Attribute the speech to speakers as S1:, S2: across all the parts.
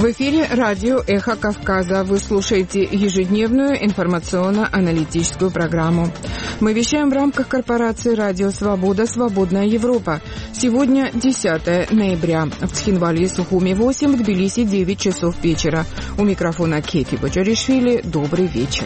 S1: В эфире радио «Эхо Кавказа». Вы слушаете ежедневную информационно-аналитическую программу. Мы вещаем в рамках корпорации «Радио Свобода. Свободная Европа». Сегодня 10 ноября. В Цхинвале и Сухуми 8, в Тбилиси 9 часов вечера. У микрофона Кефи Бочаришвили. Добрый вечер.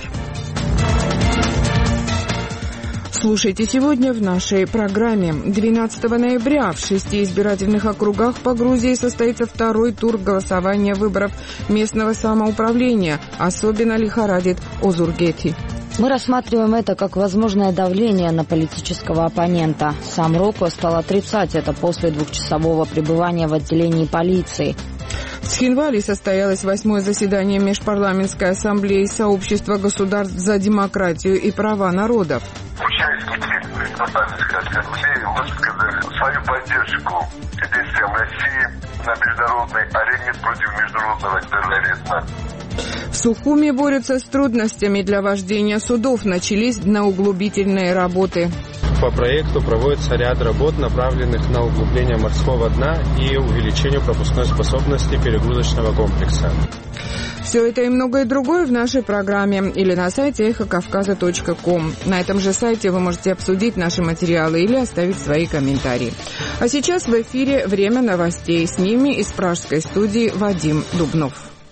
S1: Слушайте сегодня в нашей программе. 12 ноября в 6 избирательных округах по Грузии состоится второй тур голосования выборов местного самоуправления. Особенно лихорадит Озургети.
S2: Мы рассматриваем это как возможное давление на политического оппонента. Сам Роко стал отрицать это после двухчасового пребывания в отделении полиции.
S1: В Цхинвале состоялось 8-е заседание Межпарламентской ассамблеи Сообщества государств за демократию и права народов.
S3: Участники Межпарламентской ассамблеи высказали свою поддержку действиям России на международной арене против международного терроризма.
S1: В Сухуми борются с трудностями для вождения судов. Начались дноуглубительные работы.
S4: По проекту проводится ряд работ, направленных на углубление морского дна и увеличение пропускной способности перегрузочного комплекса.
S1: Все это и многое другое в нашей программе или на сайте эхокавказа.ком. На этом же сайте вы можете обсудить наши материалы или оставить свои комментарии. А сейчас в эфире «Время новостей». С ними из пражской студии Вадим Дубнов.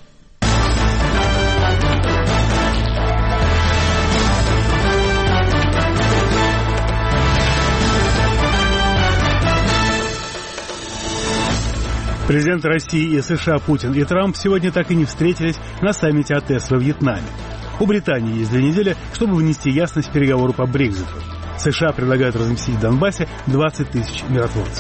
S5: Президенты России и США Путин и Трамп сегодня так и не встретились на саммите АТЭС во Вьетнаме. У Британии есть 2 недели, чтобы внести ясность в переговоры по Брекситу. США предлагают разместить в Донбассе 20 тысяч миротворцев.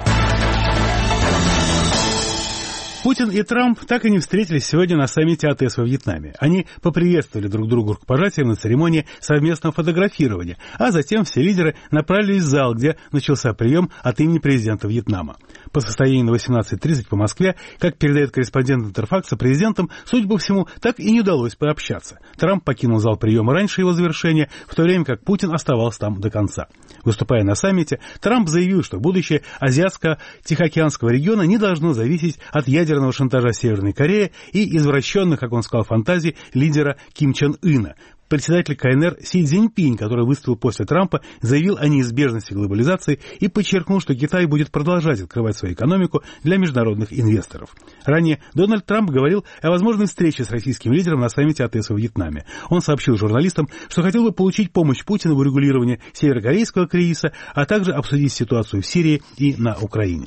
S5: Путин и Трамп так и не встретились сегодня на саммите АТЭС во Вьетнаме. Они поприветствовали друг друга рукопожатием на церемонии совместного фотографирования, а затем все лидеры направились в зал, где начался прием от имени президента Вьетнама. По состоянию на 18:30 по Москве, как передает корреспондент Интерфакса, президентам, судя по всему, так и не удалось пообщаться. Трамп покинул зал приема раньше его завершения, в то время как Путин оставался там до конца. Выступая на саммите, Трамп заявил, что будущее Азиатско-Тихоокеанского региона не должно зависеть от ядерного шантажа Северной Кореи и извращенных, как он сказал, фантазий лидера Ким Чен Ына. Председатель КНР Си Цзиньпинь, который выступил после Трампа, заявил о неизбежности глобализации и подчеркнул, что Китай будет продолжать открывать свою экономику для международных инвесторов. Ранее Дональд Трамп говорил о возможной встрече с российским лидером на саммите АТЭС во Вьетнаме. Он сообщил журналистам, что хотел бы получить помощь Путина в урегулировании северокорейского кризиса, а также обсудить ситуацию в Сирии и на Украине.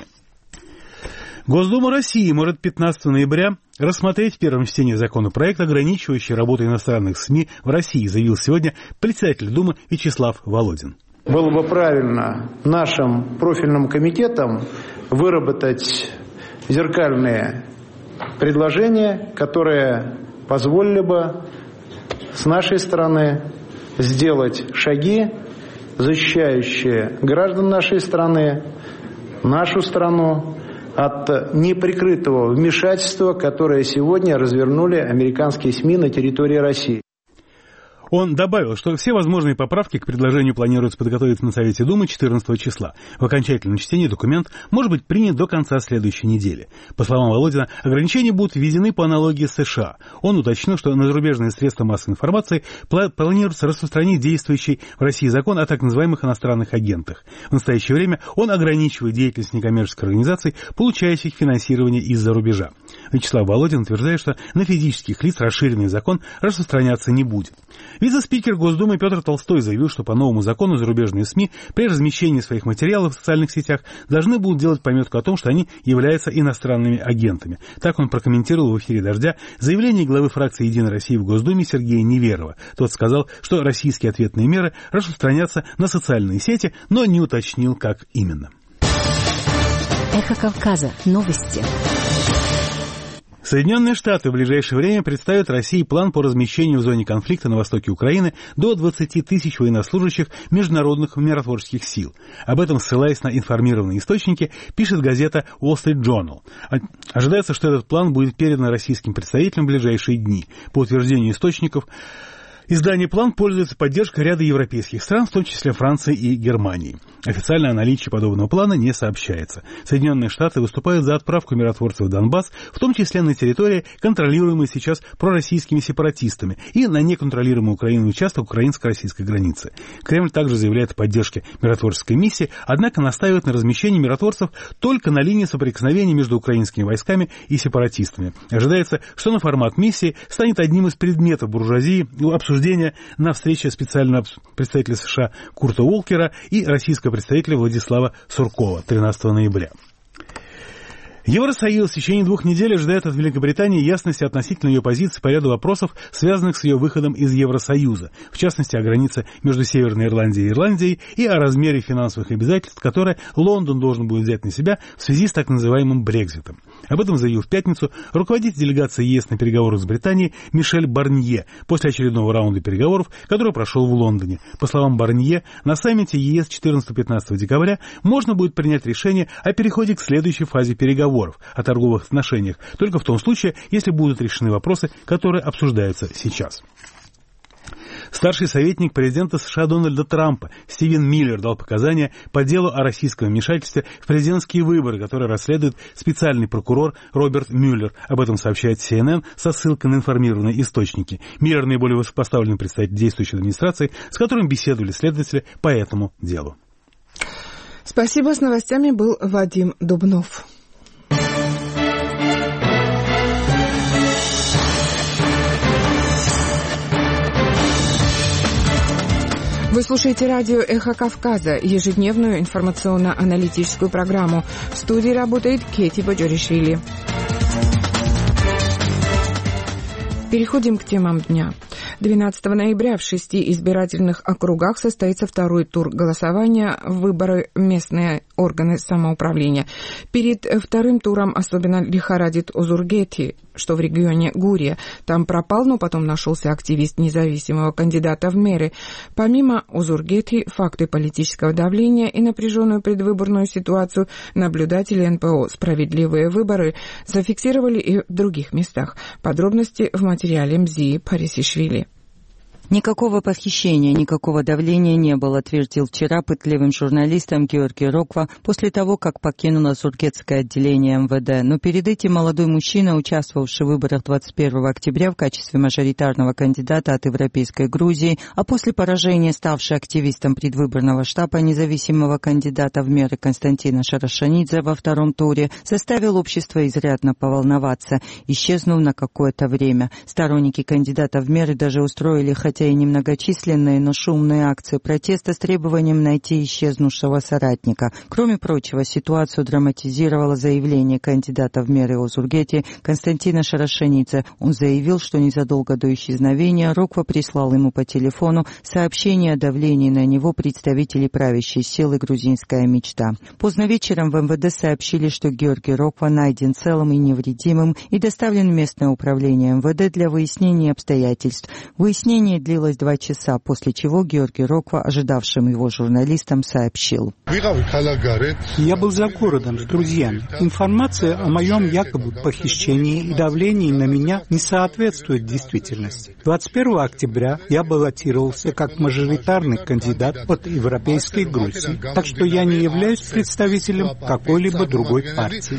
S5: Госдума России может 15 ноября рассмотреть в первом чтении законопроект, ограничивающий работу иностранных СМИ в России, заявил сегодня председатель Думы Вячеслав Володин.
S6: Было бы правильно нашим профильным комитетам выработать зеркальные предложения, которые позволили бы с нашей стороны сделать шаги, защищающие граждан нашей страны, нашу страну, от неприкрытого вмешательства, которое сегодня развернули американские СМИ на территории России.
S5: Он добавил, что все возможные поправки к предложению планируется подготовить на Совете Думы 14 числа. В окончательном чтении документ может быть принят до конца следующей недели. По словам Володина, ограничения будут введены по аналогии с США. Он уточнил, что на зарубежные средства массовой информации планируется распространить действующий в России закон о так называемых иностранных агентах. В настоящее время он ограничивает деятельность некоммерческих организаций, получающих финансирование из-за рубежа. Вячеслав Володин утверждает, что на физических лиц расширенный закон распространяться не будет. Вице-спикер Госдумы Петр Толстой заявил, что по новому закону зарубежные СМИ при размещении своих материалов в социальных сетях должны будут делать пометку о том, что они являются иностранными агентами. Так он прокомментировал в эфире «Дождя» заявление главы фракции «Единой России» в Госдуме Сергея Неверова. Тот сказал, что российские ответные меры распространятся на социальные сети, но не уточнил, как именно.
S7: Эхо Кавказа. Новости.
S5: Соединенные Штаты в ближайшее время представят России план по размещению в зоне конфликта на востоке Украины до 20 тысяч военнослужащих международных миротворческих сил. Об этом, ссылаясь на информированные источники, пишет газета Wall Street Journal. Ожидается, что этот план будет передан российским представителям в ближайшие дни. По утверждению источников, Издание «План» пользуется поддержкой ряда европейских стран, в том числе Франции и Германии. Официально о наличии подобного плана не сообщается. Соединенные Штаты выступают за отправку миротворцев в Донбасс, в том числе на территории, контролируемой сейчас пророссийскими сепаратистами, и на неконтролируемый Украиной участок украинско-российской границы. Кремль также заявляет о поддержке миротворческой миссии, однако настаивает на размещении миротворцев только на линии соприкосновения между украинскими войсками и сепаратистами. Ожидается, что на формат миссии станет одним из предметов буржуазии обсуждения на встрече специального представителя США Курта Уолкера и российского представителя Владислава Суркова 13 ноября. Евросоюз в течение 2 недель ожидает от Великобритании ясности относительно ее позиции по ряду вопросов, связанных с ее выходом из Евросоюза, в частности, о границе между Северной Ирландией и Ирландией и о размере финансовых обязательств, которые Лондон должен будет взять на себя в связи с так называемым Брекситом. Об этом заявил в пятницу руководитель делегации ЕС на переговорах с Британией Мишель Барнье после очередного раунда переговоров, который прошел в Лондоне. По словам Барнье, на саммите ЕС 14-15 декабря можно будет принять решение о переходе к следующей фазе переговоров, о торговых отношениях, только в том случае, если будут решены вопросы, которые обсуждаются сейчас. Старший советник президента США Дональда Трампа Стивен Миллер дал показания по делу о российском вмешательстве в президентские выборы, которые расследует специальный прокурор Роберт Мюллер. Об этом сообщает CNN со ссылкой на информированные источники. Миллер наиболее высокопоставленный представитель действующей администрации, с которым беседовали следователи по этому делу.
S1: Спасибо. С новостями был Вадим Дубнов. Вы слушаете радио «Эхо Кавказа», ежедневную информационно-аналитическую программу. В студии работает Кети Боджоришвили. Переходим к темам дня. 12 ноября в 6 избирательных округах состоится второй тур голосования в выборы местные органы самоуправления. Перед вторым туром особенно лихорадит Озургети, что в регионе Гурия. Там пропал, но потом нашелся активист независимого кандидата в мэры. Помимо Озургети, факты политического давления и напряженную предвыборную ситуацию наблюдатели НПО «Справедливые выборы» зафиксировали и в других местах. Подробности в материале Мзии Парисишвили.
S8: Никакого похищения, никакого давления не было, твердил вчера пытливым журналистам Георгий Роква после того, как покинул Озургетское отделение МВД. Но перед этим молодой мужчина, участвовавший в выборах 21 октября в качестве мажоритарного кандидата от Европейской Грузии, а после поражения ставший активистом предвыборного штаба независимого кандидата в мэры Константина Шарашанидзе во втором туре, заставил общество изрядно поволноваться, исчезнув на какое-то время. Сторонники кандидата в мэры даже устроили хотя и немногочисленные, но шумные акции протеста с требованием найти исчезнувшего соратника. Кроме прочего, ситуацию драматизировало заявление кандидата в мэры Озургети Константина Шарашанидзе. Он заявил, что незадолго до исчезновения Роква прислал ему по телефону сообщение о давлении на него представителей правящей силы «Грузинская мечта». Поздно вечером в МВД сообщили, что Георгий Роква найден целым и невредимым и доставлен в местное управление МВД для выяснения обстоятельств. Выяснение длилось 2 часа, после чего Георгий Роква, ожидавшим его журналистам, сообщил.
S9: Я был за городом с друзьями. Информация о моем якобы похищении и давлении на меня не соответствует действительности. 21 октября я баллотировался как мажоритарный кандидат от Европейской Грузии, так что я не являюсь представителем какой-либо другой партии.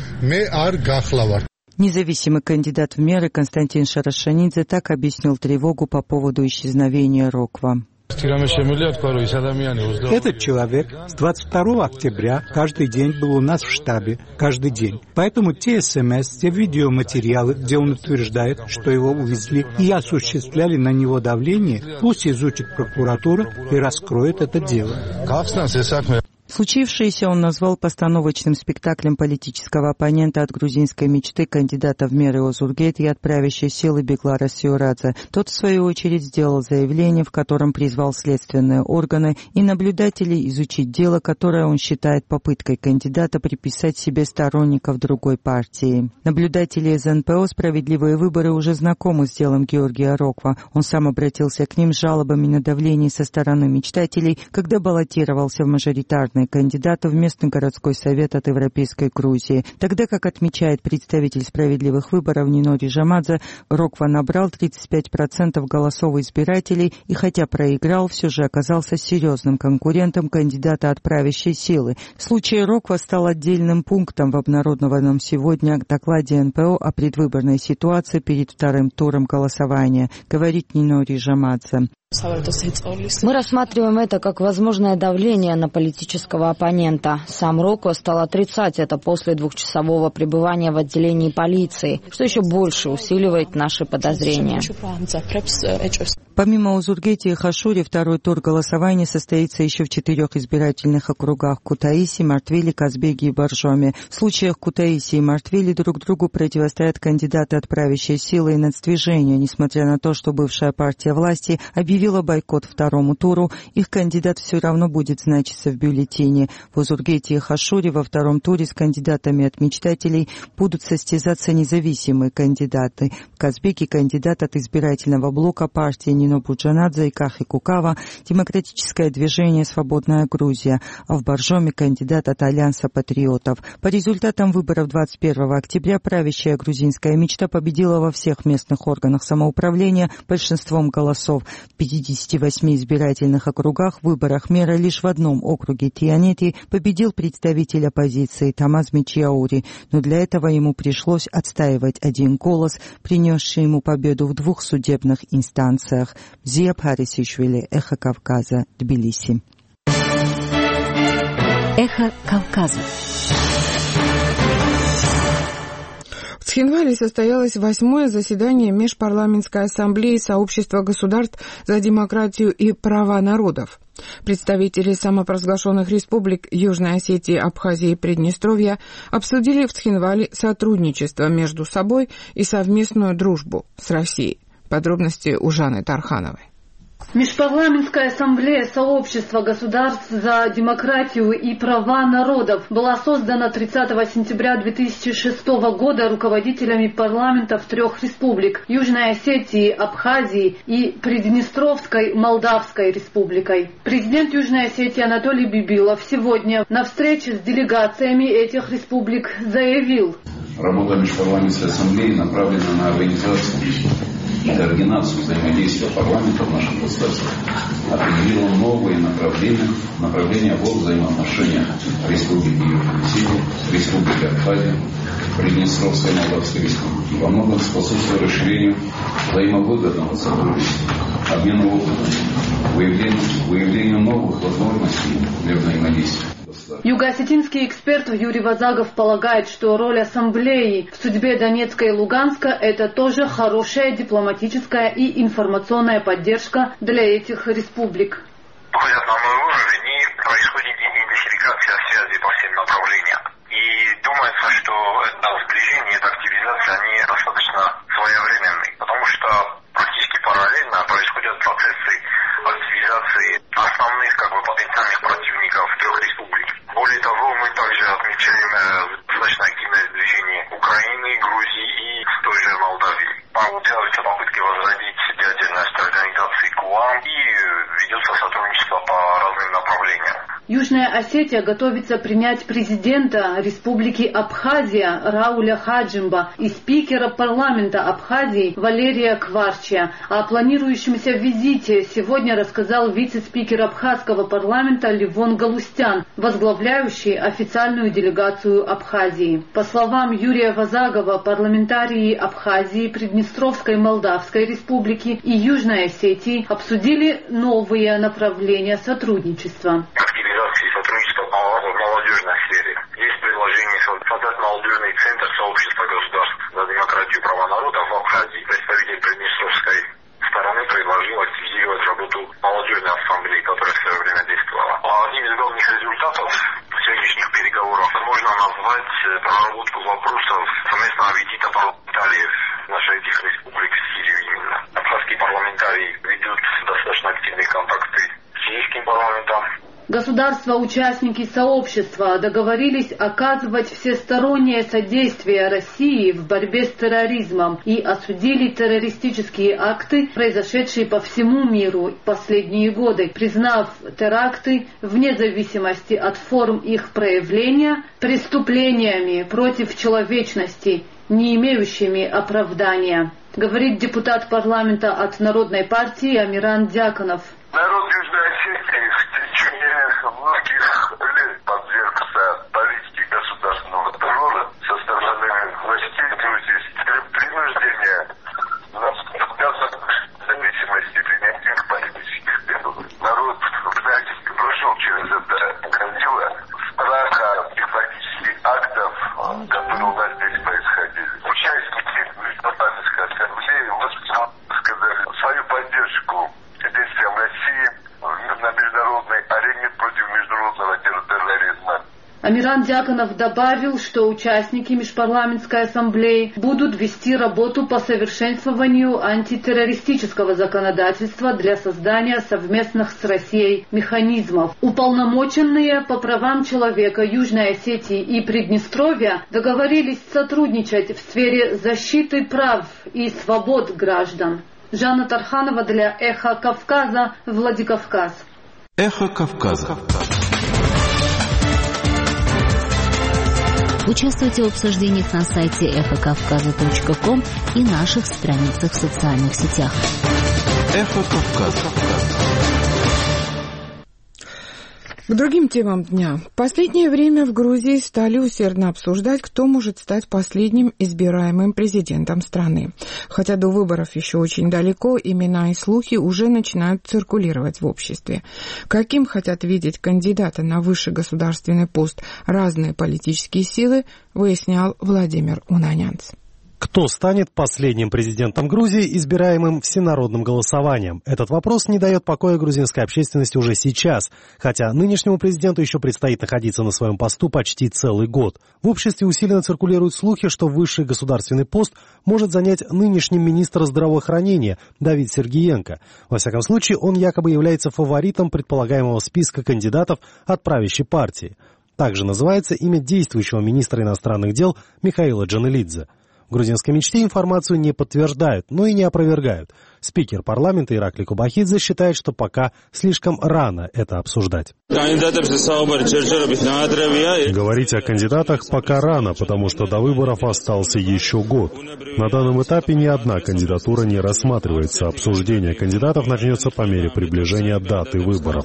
S8: Независимый кандидат в мэры Константин Шарашанидзе так объяснил тревогу по поводу исчезновения Роква.
S9: Этот человек с 22 октября каждый день был у нас в штабе, каждый день. Поэтому те СМС, те видеоматериалы, где он утверждает, что его увезли и осуществляли на него давление, пусть изучит прокуратура и раскроет это дело.
S8: Случившееся он назвал постановочным спектаклем политического оппонента от грузинской мечты, кандидата в мэры Озургети и от правящей силы Беглара Сиорадзе. Тот, в свою очередь, сделал заявление, в котором призвал следственные органы и наблюдателей изучить дело, которое он считает попыткой кандидата приписать себе сторонников другой партии. Наблюдатели из НПО «Справедливые выборы» уже знакомы с делом Георгия Роква. Он сам обратился к ним с жалобами на давление со стороны мечтателей, когда баллотировался в мажоритарный бесплатные кандидаты в местный городской совет от Европейской Грузии. Тогда, как отмечает представитель справедливых выборов Нинори Жамадзе, Роква набрал 35% голосов избирателей и, хотя проиграл, все же оказался серьезным конкурентом кандидата от правящей силы. Случай Роква стал отдельным пунктом в обнародованном сегодня докладе НПО о предвыборной ситуации перед вторым туром голосования, говорит Нинори Жамадзе.
S2: Мы рассматриваем это как возможное давление на политического оппонента. Сам Роко стал отрицать это после двухчасового пребывания в отделении полиции, что еще больше усиливает наши подозрения.
S8: Помимо Узургети и Хашури, второй тур голосования состоится еще в 4 избирательных округах – Кутаиси, Мартвили, Казбеги и Боржоми. В случаях Кутаиси и Мартвили друг другу противостоят кандидаты от правящей силы и нацдвижения. Несмотря на то, что бывшая партия власти объявила бойкот второму туру, их кандидат все равно будет значиться в бюллетене. В Узургети и Хашури во втором туре с кандидатами от мечтателей будут состязаться независимые кандидаты. В Казбеге кандидат от избирательного блока партии Нино Буджанадзе и Кахи Кукава, Демократическое движение «Свободная Грузия», а в Боржоме кандидат от Альянса патриотов. По результатам выборов 21 октября правящая грузинская мечта победила во всех местных органах самоуправления большинством голосов. В 58 избирательных округах в выборах мэра лишь в одном округе Тианети победил представитель оппозиции Тамаз Мичиаури, но для этого ему пришлось отстаивать один голос, принесший ему победу в 2 судебных инстанциях. Зия Парисишвили, Эхо Кавказа, Тбилиси.
S7: Эхо Кавказа.
S1: В Цхинвале состоялось 8-е заседание Межпарламентской ассамблеи Сообщества государств за демократию и права народов. Представители самопровозглашенных республик Южной Осетии, Абхазии и Приднестровья обсудили в Цхинвале сотрудничество между собой и совместную дружбу с Россией. Подробности у Жанны Тархановой.
S10: Межпарламентская ассамблея Сообщества государств за демократию и права народов была создана 30 сентября 2006 года руководителями парламентов 3 республик – Южной Осетии, Абхазии и Приднестровской Молдавской республикой. Президент Южной Осетии Анатолий Бибилов сегодня на встрече с делегациями этих республик заявил:
S11: работа Межпарламентской ассамблеи направлена на организацию и координацию взаимодействия парламента в нашем государстве, определила новые направления в взаимоотношениях Республики Южной Осетии, Республики Абхазия, Приднестровской Молдавской Республики. Во многом способствует расширению взаимовыгодного сотрудничества, обмену опытом, выявлению новых возможностей для взаимодействия.
S10: Юго-осетинский эксперт Юрий Вазагов полагает, что роль ассамблеи в судьбе Донецка и Луганска – это тоже хорошая дипломатическая и информационная поддержка для этих республик.
S3: Выходят на новый уровень и происходит идентификация связи по всем направлениям. И думается, что это сближение, эта активизация, они достаточно своевременны, потому что практически параллельно происходят процессы активизации основных потенциальных противников 3 республик. Более того, мы также отмечаем достаточно активное движение Украины, Грузии и той же Молдавии. Делаются попытки возродить деятельность организации КУАМ и ведется сотрудничество по разным направлениям.
S10: Южная Осетия готовится принять президента Республики Абхазия Рауля Хаджимба и спикера парламента Абхазии Валерия Кварча. О планирующемся визите сегодня рассказал вице-спикер абхазского парламента Левон Галустян, возглавляющий официальную делегацию Абхазии. По словам Юрия Вазагова, парламентарии Абхазии, Приднестровской Молдавской Республики и Южной Осетии обсудили новые направления сотрудничества.
S3: Сотрудничество в молодежной сфере. Есть предложение создать молодежный центр Сообщества государств за демократию и права народов в Абхазии. Представитель Приднестровской стороны предложил активизировать работу молодежной ассамблеи, которая в свое время действовала. Одним из главных результатов сегодняшних переговоров можно назвать проработку вопросов совместного визита парламентариев наших этих республик в Сирию именно. Абхазские парламентарии ведут достаточно активные контакты с сирийским парламентом.
S10: Государства-участники сообщества договорились оказывать всестороннее содействие России в борьбе с терроризмом и осудили террористические акты, произошедшие по всему миру в последние годы, признав теракты, вне зависимости от форм их проявления, преступлениями против человечности, не имеющими оправдания, говорит депутат парламента от Народной партии Амиран Дьяконов.
S3: Народ Южной Осетии в течение многих лет подвергся политике государственного террора со стороны властей Грузии с принуждения нас отказаться от зависимости принятия политических методов. Народ, знаете, прошел через это гордило страха и фактических актов, которые у нас здесь происходили. Участники Межпарламентской ассамблеи сказали свою поддержку действиям России на международной арене против международного терроризма.
S10: Амиран Дьяконов добавил, что участники Межпарламентской ассамблеи будут вести работу по совершенствованию антитеррористического законодательства для создания совместных с Россией механизмов. Уполномоченные по правам человека Южной Осетии и Приднестровья договорились сотрудничать в сфере защиты прав и свобод граждан. Жанна Тарханова для «Эхо Кавказа», Владикавказ.
S12: «Эхо Кавказа».
S7: Участвуйте в обсуждениях на сайте эхокавказа.ком и наших страницах в социальных сетях.
S12: «Эхо Кавказа».
S1: К другим темам дня. В последнее время в Грузии стали усердно обсуждать, кто может стать последним избираемым президентом страны. Хотя до выборов еще очень далеко, имена и слухи уже начинают циркулировать в обществе. Каким хотят видеть кандидата на высший государственный пост разные политические силы, выяснял Владимир Унанянц.
S13: Кто станет последним президентом Грузии, избираемым всенародным голосованием? Этот вопрос не дает покоя грузинской общественности уже сейчас, хотя нынешнему президенту еще предстоит находиться на своем посту почти целый год. В обществе усиленно циркулируют слухи, что высший государственный пост может занять нынешний министр здравоохранения Давид Сергиенко. Во всяком случае, он якобы является фаворитом предполагаемого списка кандидатов от правящей партии. Также называется имя действующего министра иностранных дел Михаила Джанелидзе. В грузинской мечте информацию не подтверждают, но и не опровергают. Спикер парламента Ираклий Кубахидзе считает, что пока слишком рано это обсуждать.
S14: Говорить о кандидатах пока рано, потому что до выборов остался еще год. На данном этапе ни одна кандидатура не рассматривается. Обсуждение кандидатов начнется по мере приближения даты выборов.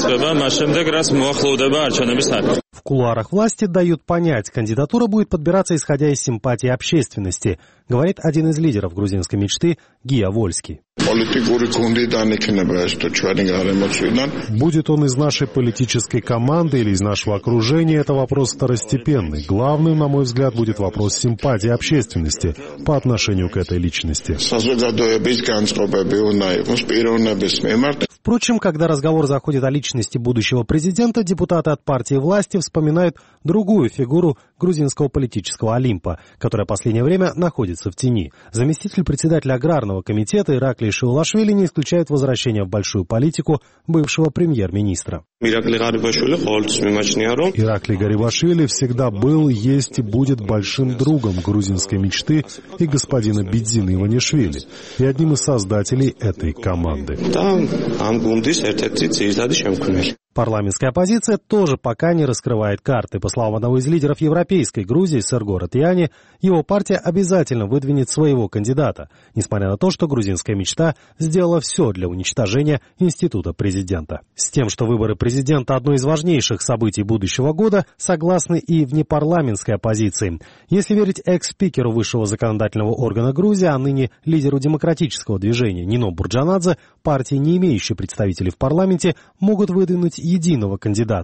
S13: В кулуарах власти дают понять, кандидатура будет подбираться исходя из симпатии общественности, говорит один из лидеров грузинской мечты Гия Вольский.
S14: Будет он из нашей политической команды или из нашего окружения, это вопрос второстепенный. Главным, на мой взгляд, будет вопрос симпатии общественности по отношению к этой личности.
S13: Впрочем, когда разговор заходит о личности будущего президента, депутаты от партии власти вспоминают другую фигуру грузинского политического Олимпа, которая в последнее время находится в тени. Заместитель председателя Аграрного комитета Ираклий Шиулашвили не исключает возвращение в большую политику бывшего премьер-министра.
S14: Ираклий Гарибашвили всегда был, есть и будет большим другом грузинской мечты и господина Бидзина Иванишвили, и одним из создателей этой команды.
S13: Парламентская оппозиция тоже пока не раскрывает карты. По словам одного из лидеров европейской Грузии, Сергора Тияни, его партия обязательно выдвинет своего кандидата, несмотря на то, что грузинская мечта сделала все для уничтожения института президента. С тем, что выборы президента – одно из важнейших событий будущего года, согласны и внепарламентской оппозиции. Если верить экс-спикеру высшего законодательного органа Грузии, а ныне лидеру демократического движения Нино Бурджанадзе, партии, не имеющие представителей в парламенте, могут выдвинуть единого кандидата.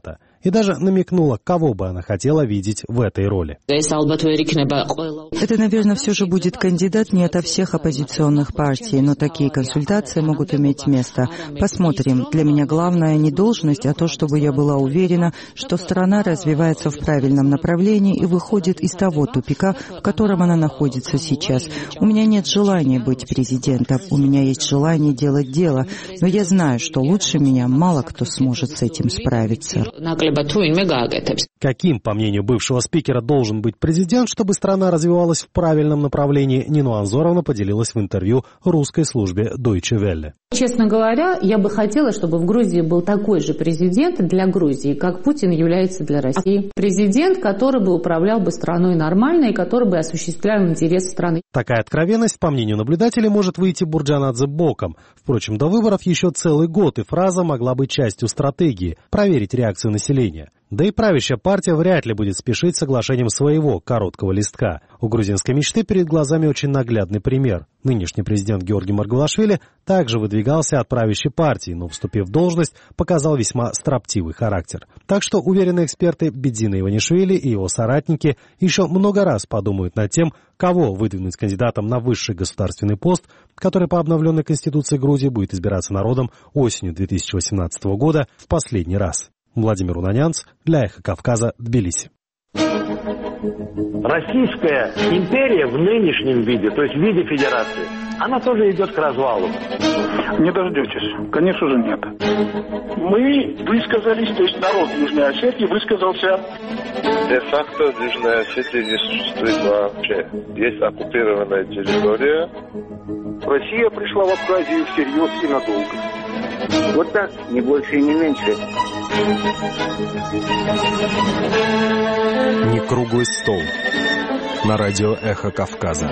S13: и даже намекнула, кого бы она хотела видеть в этой роли.
S8: Это, наверное, все же будет кандидат не ото всех оппозиционных партий, но такие консультации могут иметь место. Посмотрим. Для меня главное не должность, а то, чтобы я была уверена, что страна развивается в правильном направлении и выходит из того тупика, в котором она находится сейчас. У меня нет желания быть президентом, у меня есть желание делать дело, но я знаю, что лучше меня мало кто сможет с этим справиться.
S13: Каким, по мнению бывшего спикера, должен быть президент, чтобы страна развивалась в правильном направлении, Нина Анзоровна поделилась в интервью русской службе Deutsche Welle.
S15: Честно говоря, я бы хотела, чтобы в Грузии был такой же президент для Грузии, как Путин является для России. Президент, который бы управлял бы страной нормально и который бы осуществлял интересы страны.
S13: Такая откровенность, по мнению наблюдателей, может выйти Бурджанадзе боком. Впрочем, до выборов еще целый год, и фраза могла быть частью стратегии – проверить реакцию населения. Да и правящая партия вряд ли будет спешить с соглашением своего короткого листка. У грузинской мечты перед глазами очень наглядный пример. Нынешний президент Георгий Маргвелашвили также выдвигался от правящей партии, но, вступив в должность, показал весьма строптивый характер. Так что уверенные эксперты Бедзина Иванишвили и его соратники еще много раз подумают над тем, кого выдвинуть кандидатом на высший государственный пост, который по обновленной Конституции Грузии будет избираться народом осенью 2018 года в последний раз. Владимир Унанянц для «Эхо Кавказа», Тбилиси.
S16: Российская империя в нынешнем виде, то есть в виде федерации, она тоже идет к развалу.
S17: Не дождетесь. Конечно же нет. Мы высказались, то есть народ Южной Осетии высказался.
S18: Де-факто Южная Осетия не существует вообще. Есть оккупированная территория.
S17: Россия пришла в Абхазию всерьез и надолго.
S19: Вот так, не больше и не меньше.
S12: Не круглый стол. На радио «Эхо Кавказа».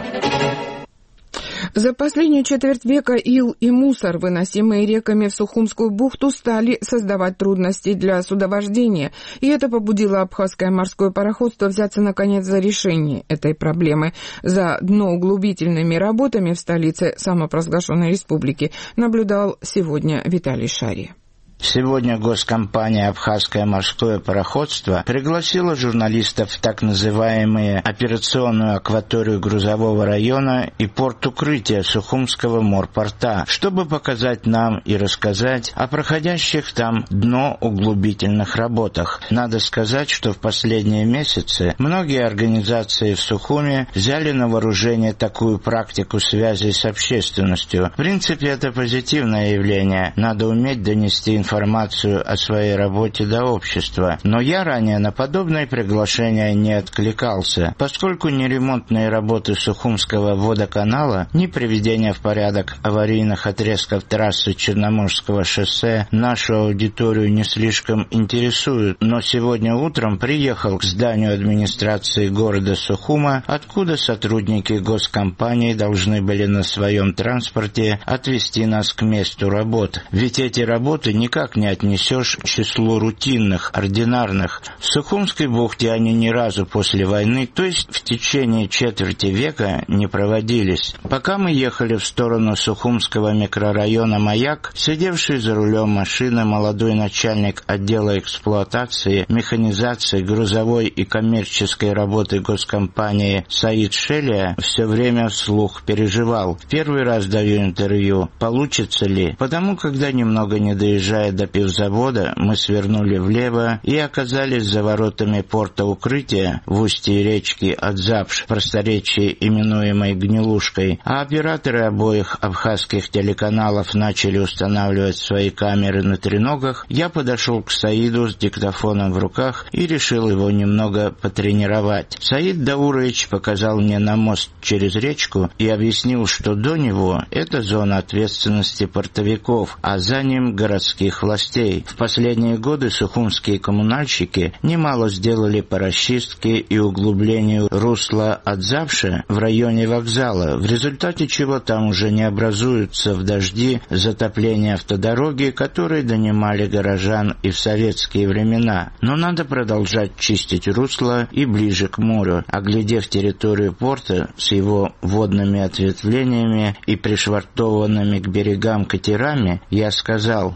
S1: За последнюю четверть века ил и мусор, выносимые реками в Сухумскую бухту, стали создавать трудности для судовождения, и это побудило Абхазское морское пароходство взяться, наконец, за решение этой проблемы. За дноуглубительными работами в столице самопровозглашенной республики наблюдал сегодня Виталий Шария.
S20: Сегодня госкомпания «Абхазское морское пароходство» пригласила журналистов в так называемую операционную акваторию грузового района и порт укрытия Сухумского морпорта, чтобы показать нам и рассказать о проходящих там дноуглубительных работах. Надо сказать, что в последние месяцы многие организации в Сухуме взяли на вооружение такую практику связи с общественностью. В принципе, это позитивное явление. Надо уметь донести информацию о своей работе до общества. Но я ранее на подобные приглашения не откликался, поскольку ни ремонтные работы Сухумского водоканала, ни приведение в порядок аварийных отрезков трассы Черноморского шоссе нашу аудиторию не слишком интересуют. Но сегодня утром приехал к зданию администрации города Сухума, откуда сотрудники госкомпании должны были на своем транспорте отвезти нас к месту работ. Ведь эти работы никак не отнесешь к числу рутинных, ординарных. В Сухумской бухте они ни разу после войны, то есть в течение четверти века, не проводились. Пока мы ехали в сторону Сухумского микрорайона «Маяк», сидевший за рулем машины молодой начальник отдела эксплуатации, механизации, грузовой и коммерческой работы госкомпании Саид Шелия все время вслух переживал. Первый раз даю интервью, получится ли? Потому, когда немного не доезжая до пивзавода, мы свернули влево и оказались за воротами порта укрытия в устье речки Адзапш, просторечии именуемой Гнилушкой, а операторы обоих абхазских телеканалов начали устанавливать свои камеры на треногах. Я подошел к Саиду с диктофоном в руках и решил его немного потренировать. Саид Даурович показал мне на мост через речку и объяснил, что до него это зона ответственности портовиков, а за ним городских властей. В последние годы сухумские коммунальщики немало сделали по расчистке и углублению русла Адзапша в районе вокзала, в результате чего там уже не образуются в дожди затопления автодороги, которые донимали горожан и в советские времена. Но надо продолжать чистить русло и ближе к морю. Оглядев территорию порта с его водными ответвлениями и пришвартованными к берегам катерами, я сказал: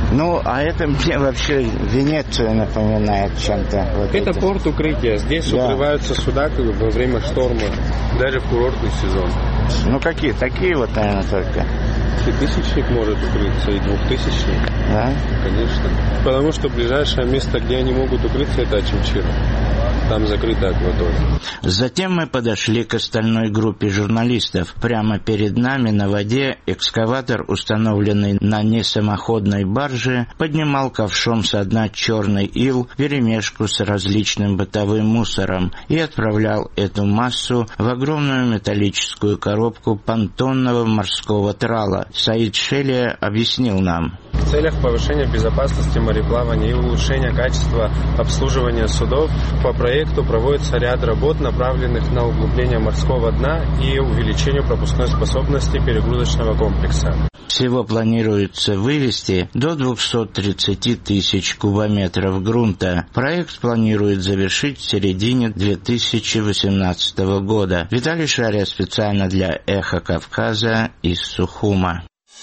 S20: Ну, а это мне вообще Венецию напоминает чем-то. Вот
S4: это порт укрытия. Здесь укрываются суда во время шторма, даже в курортный сезон.
S20: Ну, какие? Такие вот, наверное, только.
S4: И тысячник может укрыться, и двухтысячник.
S20: Да?
S4: Конечно. Потому что ближайшее место, где они могут укрыться, это Очимчира. Там закрытая акватория.
S20: Затем мы подошли к остальной группе журналистов. Прямо перед нами на воде экскаватор, установленный на несамоходной барже, поднимал ковшом со дна черный ил вперемешку с различным бытовым мусором и отправлял эту массу в огромную металлическую коробку понтонного морского трала. Саид Шелия объяснил нам.
S4: В целях повышения безопасности мореплавания и улучшения качества обслуживания судов по проекту проводится ряд работ, направленных на углубление морского дна и увеличению пропускной способности перегрузочного комплекса.
S20: Всего планируется вывести до 230 тысяч кубометров грунта. Проект планирует завершить в середине 2018 года. Виталий Шария специально для «Эхо Кавказа» из Сухума.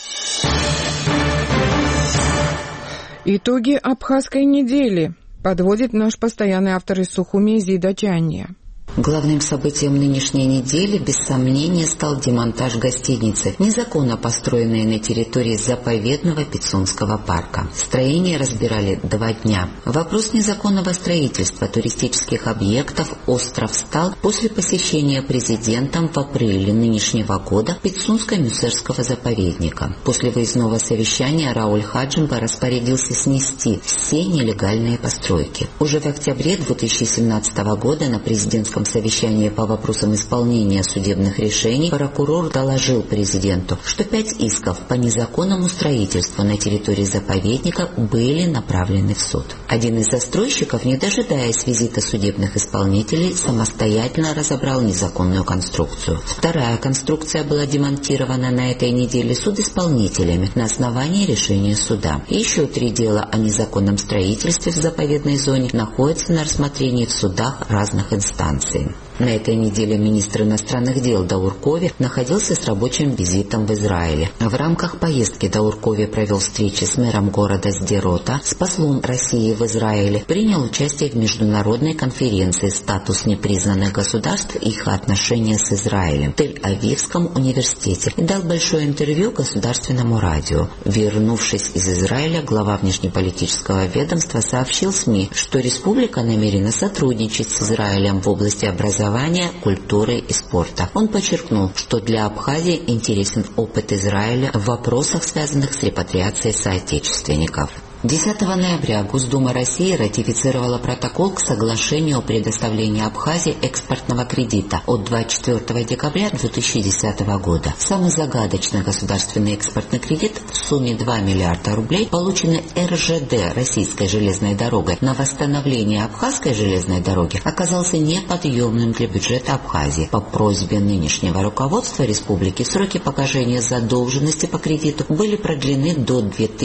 S1: Итоги Абхазской недели подводит наш постоянный автор из Сухуми Зида Чанья.
S21: Главным событием нынешней недели, без сомнения, стал демонтаж гостиницы, незаконно построенной на территории заповедного Пицунского парка. Строение разбирали 2 дня. Вопрос незаконного строительства туристических объектов остро встал после посещения президентом в апреле нынешнего года Пицунско-Мюсерского заповедника. После выездного совещания Рауль Хаджимба распорядился снести все нелегальные постройки. Уже в октябре 2017 года на президентском совещании по вопросам исполнения судебных решений прокурор доложил президенту, что 5 исков по незаконному строительству на территории заповедника были направлены в суд. Один из застройщиков, не дожидаясь визита судебных исполнителей, самостоятельно разобрал незаконную конструкцию. Вторая конструкция была демонтирована на этой неделе судисполнителями на основании решения суда. И еще 3 дела о незаконном строительстве в заповедной зоне находятся на рассмотрении в судах разных инстанций. На этой неделе министр иностранных дел Дауркови находился с рабочим визитом в Израиле. В рамках поездки Дауркови провел встречи с мэром города Сдерота, с послом России в Израиле, принял участие в международной конференции «Статус непризнанных государств и их отношения с Израилем» в Тель-Авивском университете и дал большое интервью государственному радио. Вернувшись из Израиля, глава внешнеполитического ведомства сообщил СМИ, что республика намерена сотрудничать с Израилем в области образования, культуры и спорта. Он подчеркнул, что для Абхазии интересен опыт Израиля в вопросах, связанных с репатриацией соотечественников. 10 ноября Госдума России ратифицировала протокол к соглашению о предоставлении Абхазии экспортного кредита от 24 декабря 2010 года. Самый загадочный государственный экспортный кредит в сумме 2 миллиарда рублей, полученный РЖД Российской железной дорогой на восстановление Абхазской железной дороги, оказался неподъемным для бюджета Абхазии. По просьбе нынешнего руководства республики сроки погашения задолженности по кредиту были продлены до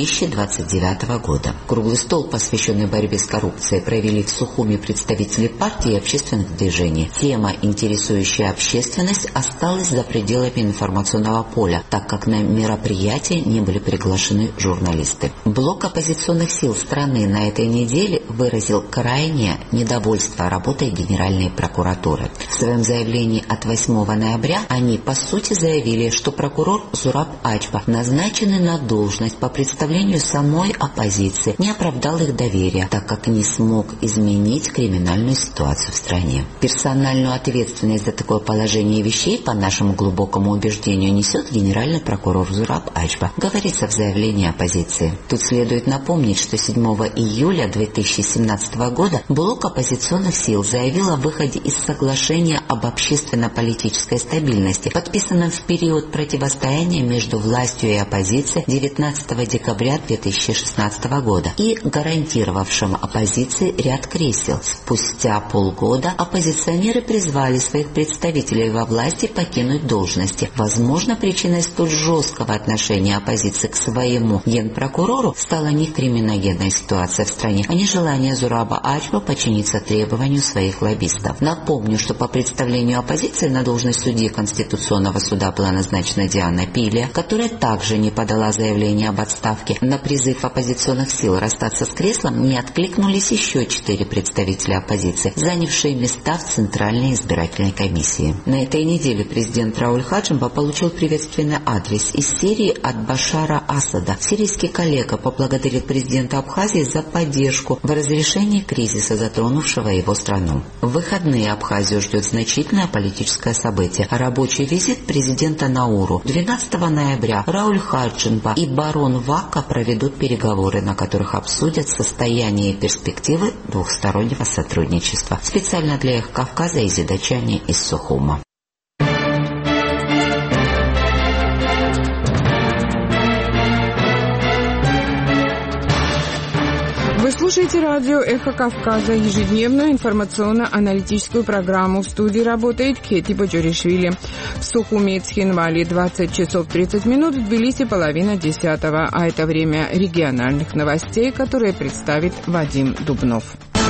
S21: 2029 года. Круглый стол, посвященный борьбе с коррупцией, провели в Сухуми представители партий и общественных движений. Тема, интересующая общественность, осталась за пределами информационного поля, так как на мероприятие не были приглашены журналисты. Блок оппозиционных сил страны на этой неделе выразил крайнее недовольство работой Генеральной прокуратуры. В своем заявлении от 8 ноября они, по сути, заявили, что прокурор Зураб Ачба, назначенный на должность по представлению самой оппозиции, не оправдал их доверия, так как не смог изменить криминальную ситуацию в стране. Персональную ответственность за такое положение вещей, по нашему глубокому убеждению, несет генеральный прокурор Зураб Ачба, говорится в заявлении оппозиции. Тут следует напомнить, что 7 июля 2017 года блок оппозиционных сил заявил о выходе из соглашения об общественно-политической стабильности, подписанном в период противостояния между властью и оппозицией 19 декабря 2016 года и гарантировавшим оппозиции ряд кресел. Спустя полгода оппозиционеры призвали своих представителей во власти покинуть должности. Возможно, причиной столь жесткого отношения оппозиции к своему генпрокурору стала не криминогенная ситуация в стране, а не желание Зураба Ачба подчиниться требованию своих лоббистов. Напомню, что по представлению оппозиции на должность судьи Конституционного суда была назначена Диана Пилия, которая также не подала заявление об отставке. На призыв оппозиционных оппозиционных сил расстаться с креслом, не откликнулись еще 4 представителя оппозиции, занявшие места в Центральной избирательной комиссии. На этой неделе президент Рауль Хаджимба получил приветственный адрес из серии от Башара Асада. Сирийский коллега поблагодарил президента Абхазии за поддержку в разрешении кризиса, затронувшего его страну. В выходные Абхазию ждет значительное политическое событие – рабочий визит президента Науру. 12 ноября Рауль Хаджимба и барон Вака проведут переговоры, на которых обсудят состояние и перспективы двухстороннего сотрудничества. Специально для Эхо Кавказа Изида Чани из Сухума.
S1: Вы слушаете радио «Эхо Кавказа», ежедневную информационно-аналитическую программу. В студии работает Кети Баджоришвили. В Сухуме и Цхинвале 20 часов 30 минут, в Тбилиси 9:30, а это время региональных новостей, которые представит Вадим Дубнов.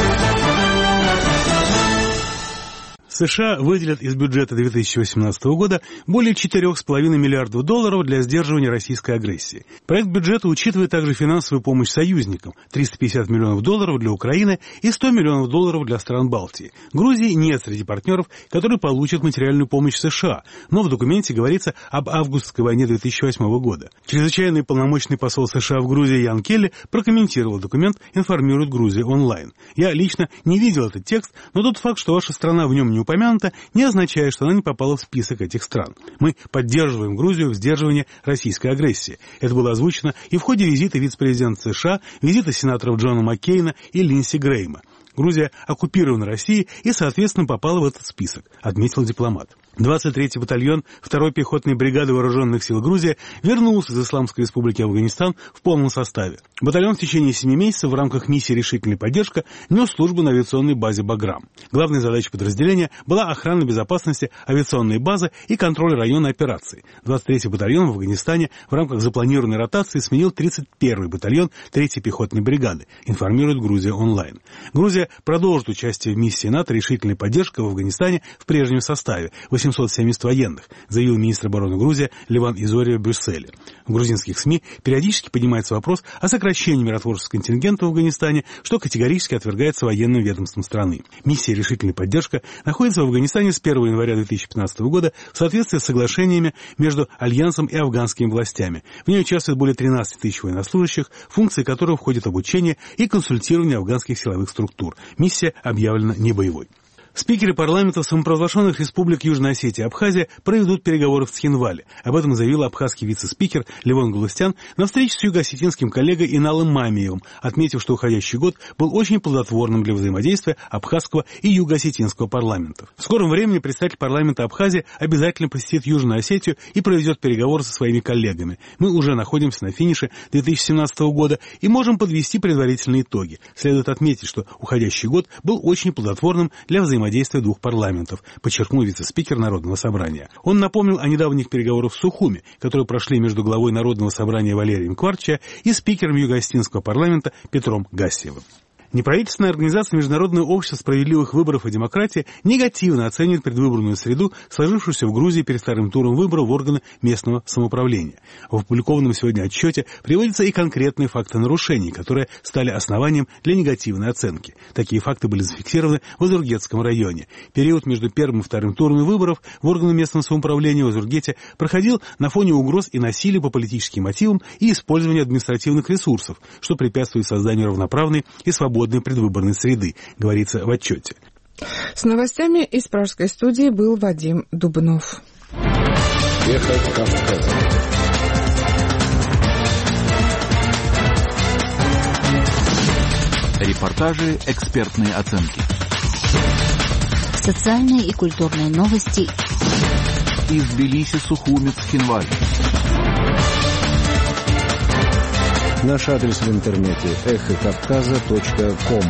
S5: США выделят из бюджета 2018 года более $4,5 миллиардов для сдерживания российской агрессии. Проект бюджета учитывает также финансовую помощь союзникам – $350 миллионов для Украины и $100 миллионов для стран Балтии. Грузии нет среди партнеров, которые получат материальную помощь США, но в документе говорится об августской войне 2008 года. Чрезвычайный полномочный посол США в Грузии Ян Келли прокомментировал документ, информирует Грузия онлайн. Я лично не видел этот текст, но тот факт, что ваша страна в нем не упомянута, не означает, что она не попала в список этих стран. Мы поддерживаем Грузию в сдерживании российской агрессии. Это было озвучено и в ходе визита вице-президента США, визита сенаторов Джона Маккейна и Линдси Грэйма. Грузия оккупирована Россией и, соответственно, попала в этот список, отметил дипломат. 23-й батальон 2-й пехотной бригады вооруженных сил Грузии вернулся из Исламской республики Афганистан в полном составе. Батальон в течение 7 месяцев в рамках миссии «Решительная поддержка» нес службу на авиационной базе «Баграм». Главной задачей подразделения была охрана безопасности авиационной базы и контроль района операций. 23-й батальон в Афганистане в рамках запланированной ротации сменил 31-й батальон 3-й пехотной бригады, информирует Грузия онлайн. Грузия продолжит участие в миссии НАТО «Решительная поддержка» в Афганистане в прежнем составе – 870 военных, заявил министр обороны Грузии Леван Изория в Брюсселе. В грузинских СМИ периодически поднимается вопрос о сокращении миротворческого контингента в Афганистане, что категорически отвергается военным ведомством страны. Миссия «Решительная поддержка» находится в Афганистане с 1 января 2015 года в соответствии с соглашениями между Альянсом и афганскими властями. В ней участвует более 13 тысяч военнослужащих, функции которых входят обучение и консультирование афганских силовых структур. Миссия объявлена небоевой. Спикеры парламентов самопровозглашенных республик Южная Осетия и Абхазия проведут переговоры в Цхинвале. Об этом заявил абхазский вице-спикер Левон Галустян на встрече с юго-осетинским коллегой Иналом Мамиевым, отметив, что уходящий год был очень плодотворным для взаимодействия абхазского и юго-осетинского парламентов. В скором времени представитель парламента Абхазии обязательно посетит Южную Осетию и проведет переговоры со своими коллегами. Мы уже находимся на финише 2017 года и можем подвести предварительные итоги. Следует отметить, что уходящий год был очень плодотворным для взаимодействия двух парламентов, подчеркнул вице-спикер Народного собрания. Он напомнил о недавних переговорах в Сухуме, которые прошли между главой Народного собрания Валерием Кварча и спикером Юго-Осетинского парламента Петром Гассиевым. Неправительственная организация Международное общество справедливых выборов и демократии негативно оценивает предвыборную среду, сложившуюся в Грузии перед вторым туром выборов в органы местного самоуправления. В опубликованном сегодня отчете приводятся и конкретные факты нарушений, которые стали основанием для негативной оценки. Такие факты были зафиксированы в Озургетском районе. Период между первым и вторым турами выборов в органы местного самоуправления в Озургете проходил на фоне угроз и насилия по политическим мотивам и использования административных ресурсов, что препятствует созданию равноправной и свободной предвыборной среды, говорится в отчете.
S1: С новостями из пражской студии был Вадим Дубнов.
S12: Эхо Кавказа.
S6: Репортажи, экспертные оценки.
S7: Социальные и культурные новости
S6: из Тбилиси, Сухуми, Цхинвале.
S12: Наш адрес в интернете эхокавказа.ком.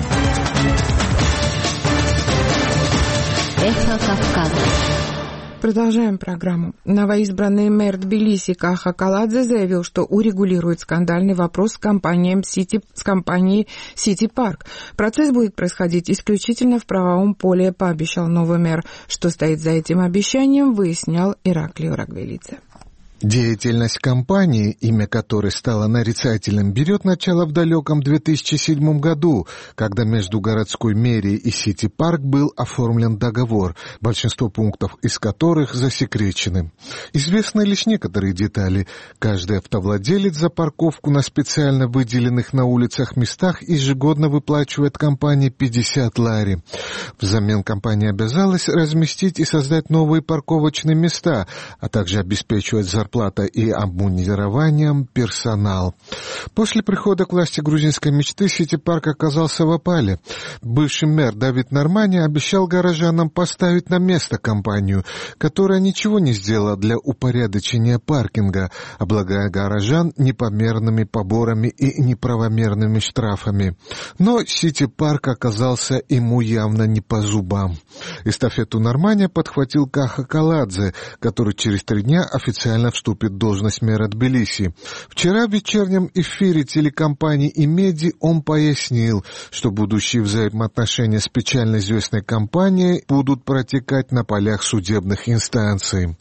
S7: Эхо Кавказа.
S1: Продолжаем программу. Новоизбранный мэр Тбилиси Каха Каладзе заявил, что урегулирует скандальный вопрос с компанией City Park. Процесс будет происходить исключительно в правовом поле, пообещал новый мэр. Что стоит за этим обещанием, выяснял Ираклий Рагвелидзе.
S9: Деятельность компании, имя которой стало нарицательным, берет начало в далеком 2007 году, когда между городской мэрией и Сити-парк был оформлен договор, большинство пунктов из которых засекречены. Известны лишь некоторые детали. Каждый автовладелец за парковку на специально выделенных на улицах местах ежегодно выплачивает компании 50 лари. Взамен компания обязалась разместить и создать новые парковочные места, а также обеспечивать зарплаты и обмундированием персонал. После прихода к власти грузинской мечты Сити-парк оказался в опале. Бывший мэр Давид Нормани обещал горожанам поставить на место компанию, которая ничего не сделала для упорядочения паркинга, облагая горожан непомерными поборами и неправомерными штрафами. Но Сити-парк оказался ему явно не по зубам. Эстафету Нормани подхватил Каха Каладзе, который через 3 дня официально вступит в должность мэра Тбилиси. Вчера в вечернем эфире телекомпании «Имеди» он пояснил, что будущие взаимоотношения с печально известной компанией будут протекать на полях судебных инстанций.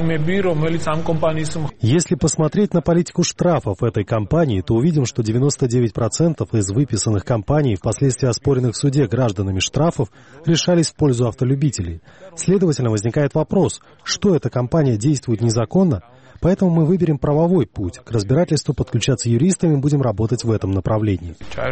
S13: Если посмотреть на политику штрафов этой компании, то увидим, что 99% из выписанных компаний, впоследствии оспоренных в суде гражданами штрафов, решались в пользу автолюбителей. Следовательно, возникает вопрос, что эта компания действует незаконно? Поэтому мы выберем правовой путь. К разбирательству подключаться юристами, будем работать в этом направлении.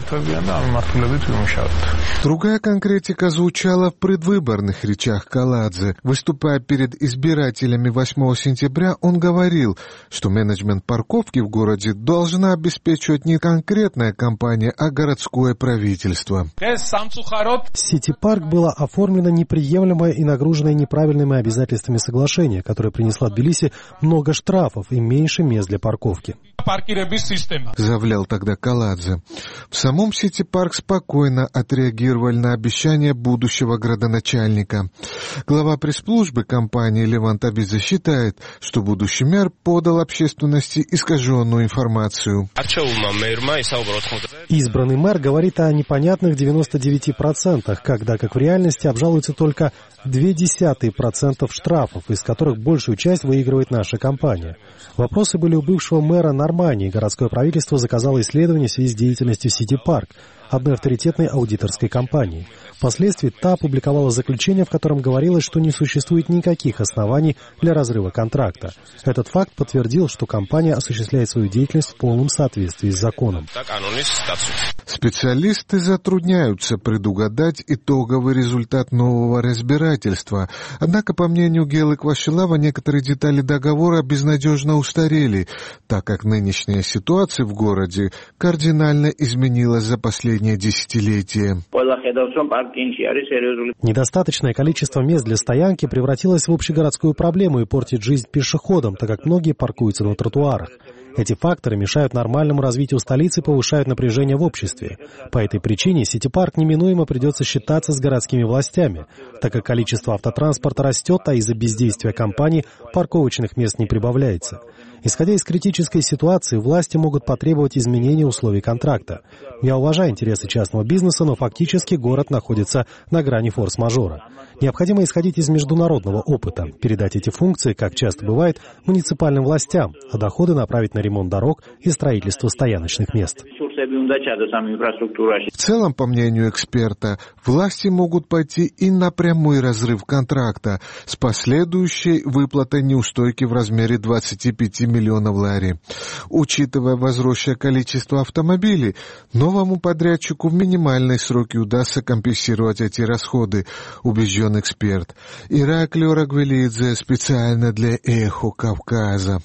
S9: Другая конкретика звучала в предвыборных речах Каладзе. Выступая перед избирателями 8 сентября, он говорил, что менеджмент парковки в городе должна обеспечивать не конкретная компания, а городское правительство.
S13: Сити-парк было оформлено неприемлемое и нагруженное неправильными обязательствами соглашение, которое принесло Тбилиси много штрафов и меньше мест для парковки.
S9: Заявлял тогда Каладзе. В самом Сити-парк спокойно отреагировали на обещания будущего градоначальника. Глава пресс-службы компании Левант Абидзе считает, что будущий мэр подал общественности искаженную информацию.
S13: Избранный мэр говорит о непонятных 99%, когда, как в реальности, обжалуются только 0,2% штрафов, из которых большую часть выигрывает наша компания. Вопросы были у бывшего мэра Нормани. Городское правительство заказало исследование в связи с деятельностью Сити-парк, одной авторитетной аудиторской компании. Впоследствии та опубликовала заключение, в котором говорилось, что не существует никаких оснований для разрыва контракта. Этот факт подтвердил, что компания осуществляет свою деятельность в полном соответствии с законом.
S9: Специалисты затрудняются предугадать итоговый результат нового разбирательства. Однако, по мнению Гелы Квашилава, некоторые детали договора безнадежно устарели, так как нынешняя ситуация в городе кардинально изменилась за последние десятилетия.
S13: Недостаточное количество мест для стоянки превратилось в общегородскую проблему и портит жизнь пешеходам, так как многие паркуются на тротуарах. Эти факторы мешают нормальному развитию столицы и повышают напряжение в обществе. По этой причине Сити-парк неминуемо придется считаться с городскими властями, так как количество автотранспорта растет, а из-за бездействия компаний парковочных мест не прибавляется. Исходя из критической ситуации, власти могут потребовать изменения условий контракта. Я уважаю интересы частного бизнеса, но фактически город находится на грани форс-мажора. Необходимо исходить из международного опыта, передать эти функции, как часто бывает, муниципальным властям, а доходы направить на ремонт дорог и строительство стояночных мест.
S9: В целом, по мнению эксперта, власти могут пойти и на прямой разрыв контракта с последующей выплатой неустойки в размере 25 миллионов лари. Учитывая возросшее количество автомобилей, новому подрядчику в минимальные сроки удастся компенсировать эти расходы, убежден эксперт. Ираклио Рагвелидзе специально для «Эхо Кавказа».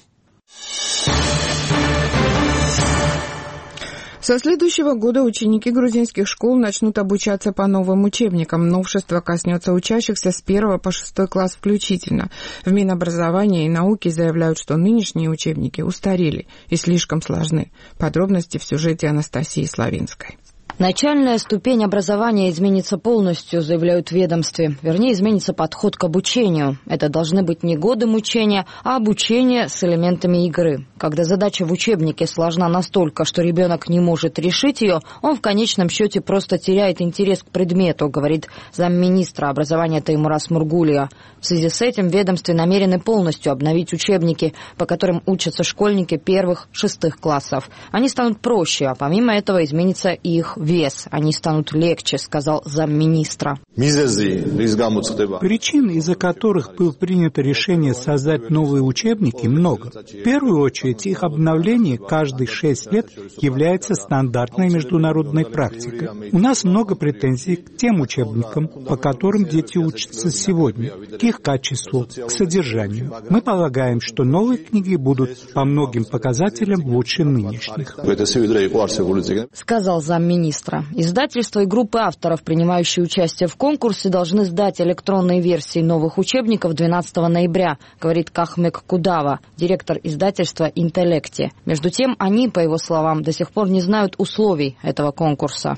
S1: Со следующего года ученики грузинских школ начнут обучаться по новым учебникам. Новшество коснется учащихся с 1 по 6 класс включительно. В Минобразования и науки заявляют, что нынешние учебники устарели и слишком сложны. Подробности в сюжете Анастасии Славинской.
S2: Начальная ступень образования изменится полностью, заявляют в ведомстве. Вернее, изменится подход к обучению. Это должны быть не годы мучения, а обучение с элементами игры. Когда задача в учебнике сложна настолько, что ребенок не может решить ее, он в конечном счете просто теряет интерес к предмету, говорит замминистра образования Теймураз Мургулия. В связи с этим в ведомстве намерены полностью обновить учебники, по которым учатся школьники 1-6 классов. Они станут проще, а помимо этого изменится и их вес. Они станут легче, сказал замминистра.
S22: Причин, из-за которых было принято решение создать новые учебники, много. В первую очередь, их обновление каждые 6 лет является стандартной международной практикой. У нас много претензий к тем учебникам, по которым дети учатся сегодня, к их качеству, к содержанию. Мы полагаем, что новые книги будут по многим показателям лучше нынешних.
S2: Сказал замминистра. Издательства и группы авторов, принимающие участие в конкурсе, должны сдать электронные версии новых учебников 12 ноября, говорит Кахмек Кудава, директор издательства «Интеллекте». Между тем, они, по его словам, до сих пор не знают условий этого конкурса.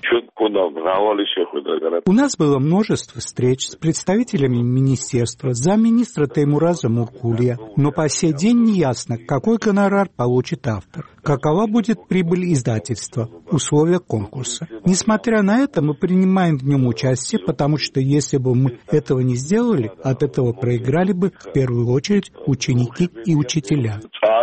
S22: У нас было множество встреч с представителями министерства, замминистра Теймураза Мургулия, но по сей день не ясно, какой гонорар получит автор, какова будет прибыль издательства, условия конкурса. Несмотря на это, мы принимаем в нем участие, потому что если бы мы этого не сделали, от этого проиграли бы в первую очередь ученики и учителя.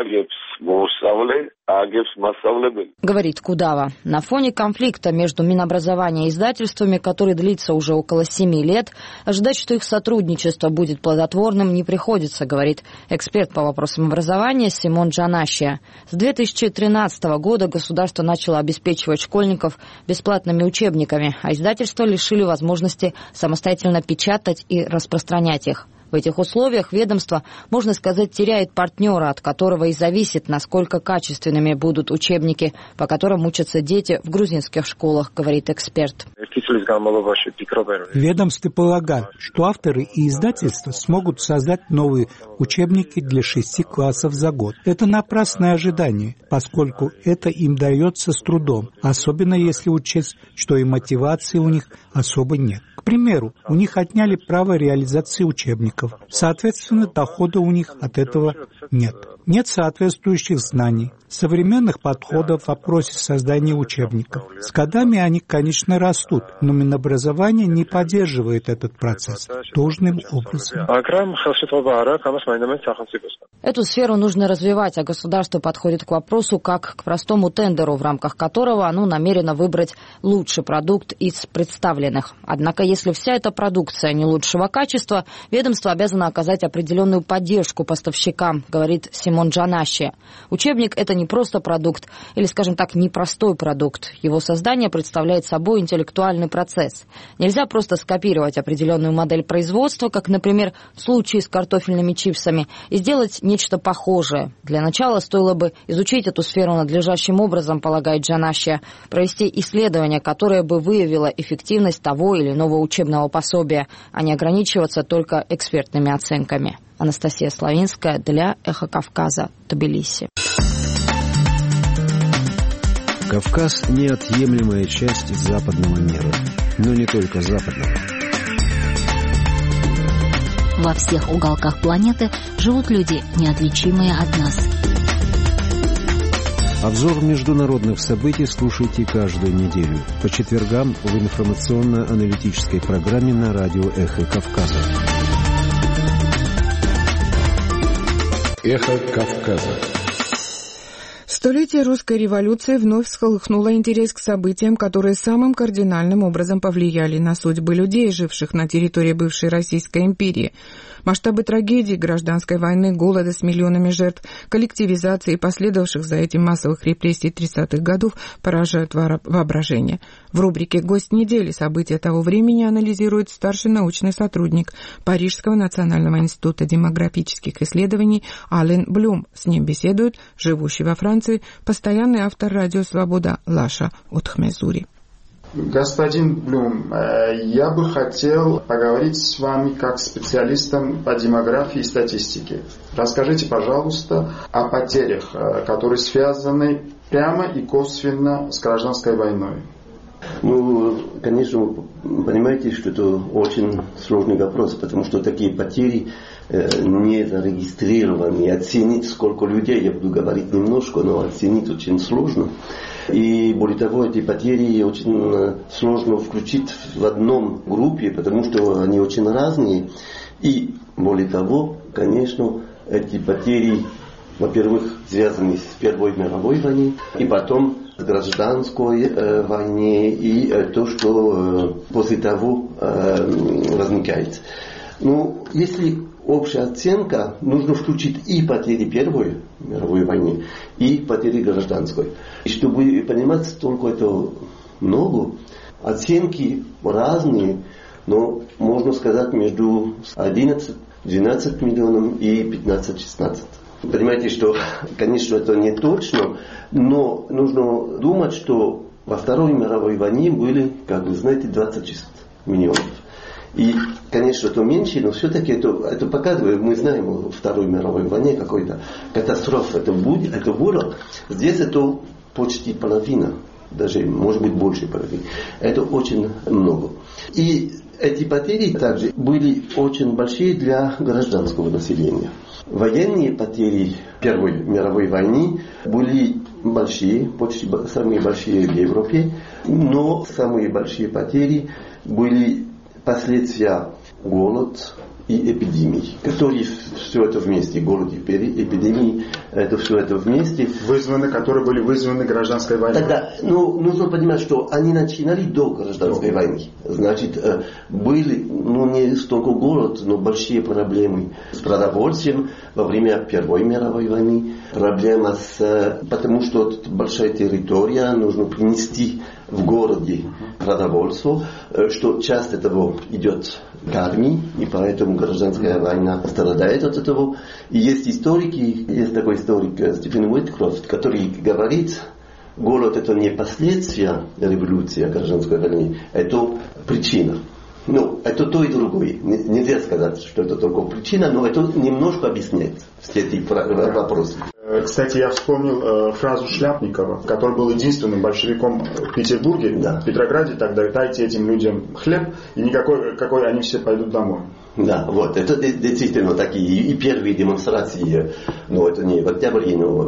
S2: Говорит Кудава. На фоне конфликта между Минобразованием и издательствами, который длится уже около 7 лет, ожидать, что их сотрудничество будет плодотворным, не приходится, говорит эксперт по вопросам образования Симон Джанашия. С 2013 года государство начало обеспечивать школьников бесплатными учебниками, а издательства лишили возможности самостоятельно печатать и распространять их. В этих условиях ведомство, можно сказать, теряет партнера, от которого и зависит, насколько качественными будут учебники, по которым учатся дети в грузинских школах, говорит эксперт.
S22: Ведомство полагает, что авторы и издательства смогут создать новые учебники для 6 классов за год. Это напрасное ожидание, поскольку это им дается с трудом, особенно если учесть, что и мотивации у них особо нет. К примеру, у них отняли право реализации учебников. Соответственно, дохода у них от этого нет. Нет соответствующих знаний, современных подходов в вопросе создания учебников. С годами они, конечно, растут, но Минобразование не поддерживает этот процесс должным образом.
S2: Эту сферу нужно развивать, а государство подходит к вопросу как к простому тендеру, в рамках которого оно намерено выбрать лучший продукт из представленных. Однако, если вся эта продукция не лучшего качества, ведомство обязано оказать определенную поддержку поставщикам, говорит Симон Джанаши. Учебник – это не просто продукт, или, скажем так, непростой продукт. Его создание представляет собой интеллектуальный процесс. Нельзя просто скопировать определенную модель производства, как, например, в случае с картофельными чипсами, и сделать нечто похожее. Для начала стоило бы изучить эту сферу надлежащим образом, полагает Джанаши, провести исследование, которое бы выявило эффективность того или иного учебного пособия, а не ограничиваться только экспертными оценками. Анастасия Славинская для «Эхо Кавказа», Тбилиси.
S23: Кавказ – неотъемлемая часть западного мира, но не только западного.
S7: Во всех уголках планеты живут люди, неотличимые от нас.
S23: Обзор международных событий слушайте каждую неделю по четвергам в информационно-аналитической программе на радио «Эхо Кавказа».
S12: «Эхо Кавказа».
S1: Столетие русской революции вновь всколыхнуло интерес к событиям, которые самым кардинальным образом повлияли на судьбы людей, живших на территории бывшей Российской империи. Масштабы трагедий, гражданской войны, голода с миллионами жертв, коллективизации и последовавших за этим массовых репрессий 30-х годов поражают воображение. В рубрике «Гость недели» события того времени анализирует старший научный сотрудник Парижского национального института демографических исследований Ален Блюм. С ним беседует живущий во Франции постоянный автор «Радио Свобода» Лаша Отхмезури.
S24: Господин Блюм, я бы хотел поговорить с вами как специалистом по демографии и статистике. Расскажите, пожалуйста, о потерях, которые связаны прямо и косвенно с гражданской войной.
S3: Ну, конечно, понимаете, что это очень сложный вопрос, потому что такие потери не зарегистрированы. Оценить, сколько людей, я буду говорить немножко, но оценить очень сложно. И более того, эти потери очень сложно включить в одном группе, потому что они очень разные. И более того, конечно, эти потери, во-первых, связаны с Первой мировой войной, и потом с гражданской войне, и то, что после того возникает. Ну, если общая оценка, нужно включить и потери Первой мировой войны, и потери гражданской. И чтобы понимать, только это много, оценки разные, но можно сказать между 11-12 миллионов и 15-16. Понимаете, что, конечно, это не точно, но нужно думать, что во Второй мировой войне были, как вы знаете, 26 миллионов. И, конечно, это меньше, но все-таки это показывает, мы знаем во Второй мировой войне какой-то катастрофа, это было. Здесь это почти половина, даже, может быть, больше половины. Это очень много. И эти потери также были очень большие для гражданского населения. Военные потери Первой мировой войны были большие, почти самые большие в Европе, но самые большие потери были последствия голода и эпидемий, которые все это вместе, голод и эпидемии, это все это вместе.
S24: Которые были вызваны гражданской войной.
S3: Тогда, нужно понимать, что они начинали до гражданской войны. Значит, были, не столько голод, но большие проблемы с продовольствием во время Первой мировой войны. Проблема потому что большая территория, нужно принести в городе продовольствие, что часть этого идет к армии, и поэтому гражданская война страдает от этого. И есть историки, есть такой историк Стивен Уиткрофт, который говорит, голод это не последствия революции, гражданской войны, это причина. Это то и другое. Нельзя сказать, что это только причина, но это немножко объясняет все эти вопросы.
S24: Кстати, я вспомнил фразу Шляпникова, который был единственным большевиком в Петербурге, в Петрограде, тогда дайте этим людям хлеб, и какой они все пойдут домой.
S3: Да, вот, это действительно такие и первые демонстрации, это не в октябре, но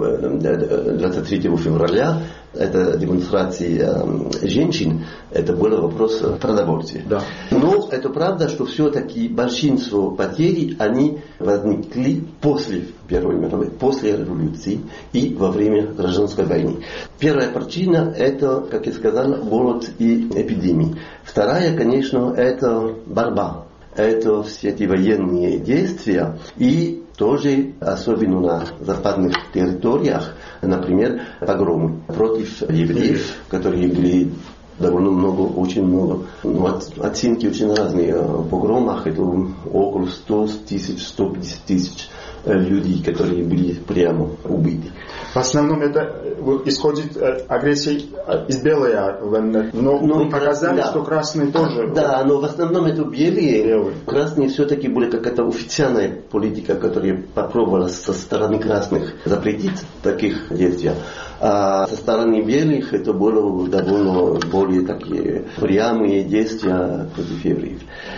S3: 23 февраля, это демонстрации женщин, это был вопрос продовольствия. Да. Но это правда, что все-таки большинство потерь, они возникли после Первой мировой, после революции и во время гражданской войны. Первая причина это, как я сказал, голод и эпидемии. Вторая, конечно, это борьба. Это все эти военные действия и тоже, особенно на западных территориях, например, погромы против евреев, которые были довольно много, очень много. Оценки очень разные. В погромах это около 100 тысяч, 150 тысяч людей, которые были прямо убиты.
S24: В основном это исходит агрессия из белой армии. Но вы показали, да, что красные тоже.
S3: Да, но в основном это белые. Красные все-таки были какая-то официальная политика, которая попробовала со стороны красных запретить таких действий. А со стороны белых это было довольно более такие прямые действия против евреев.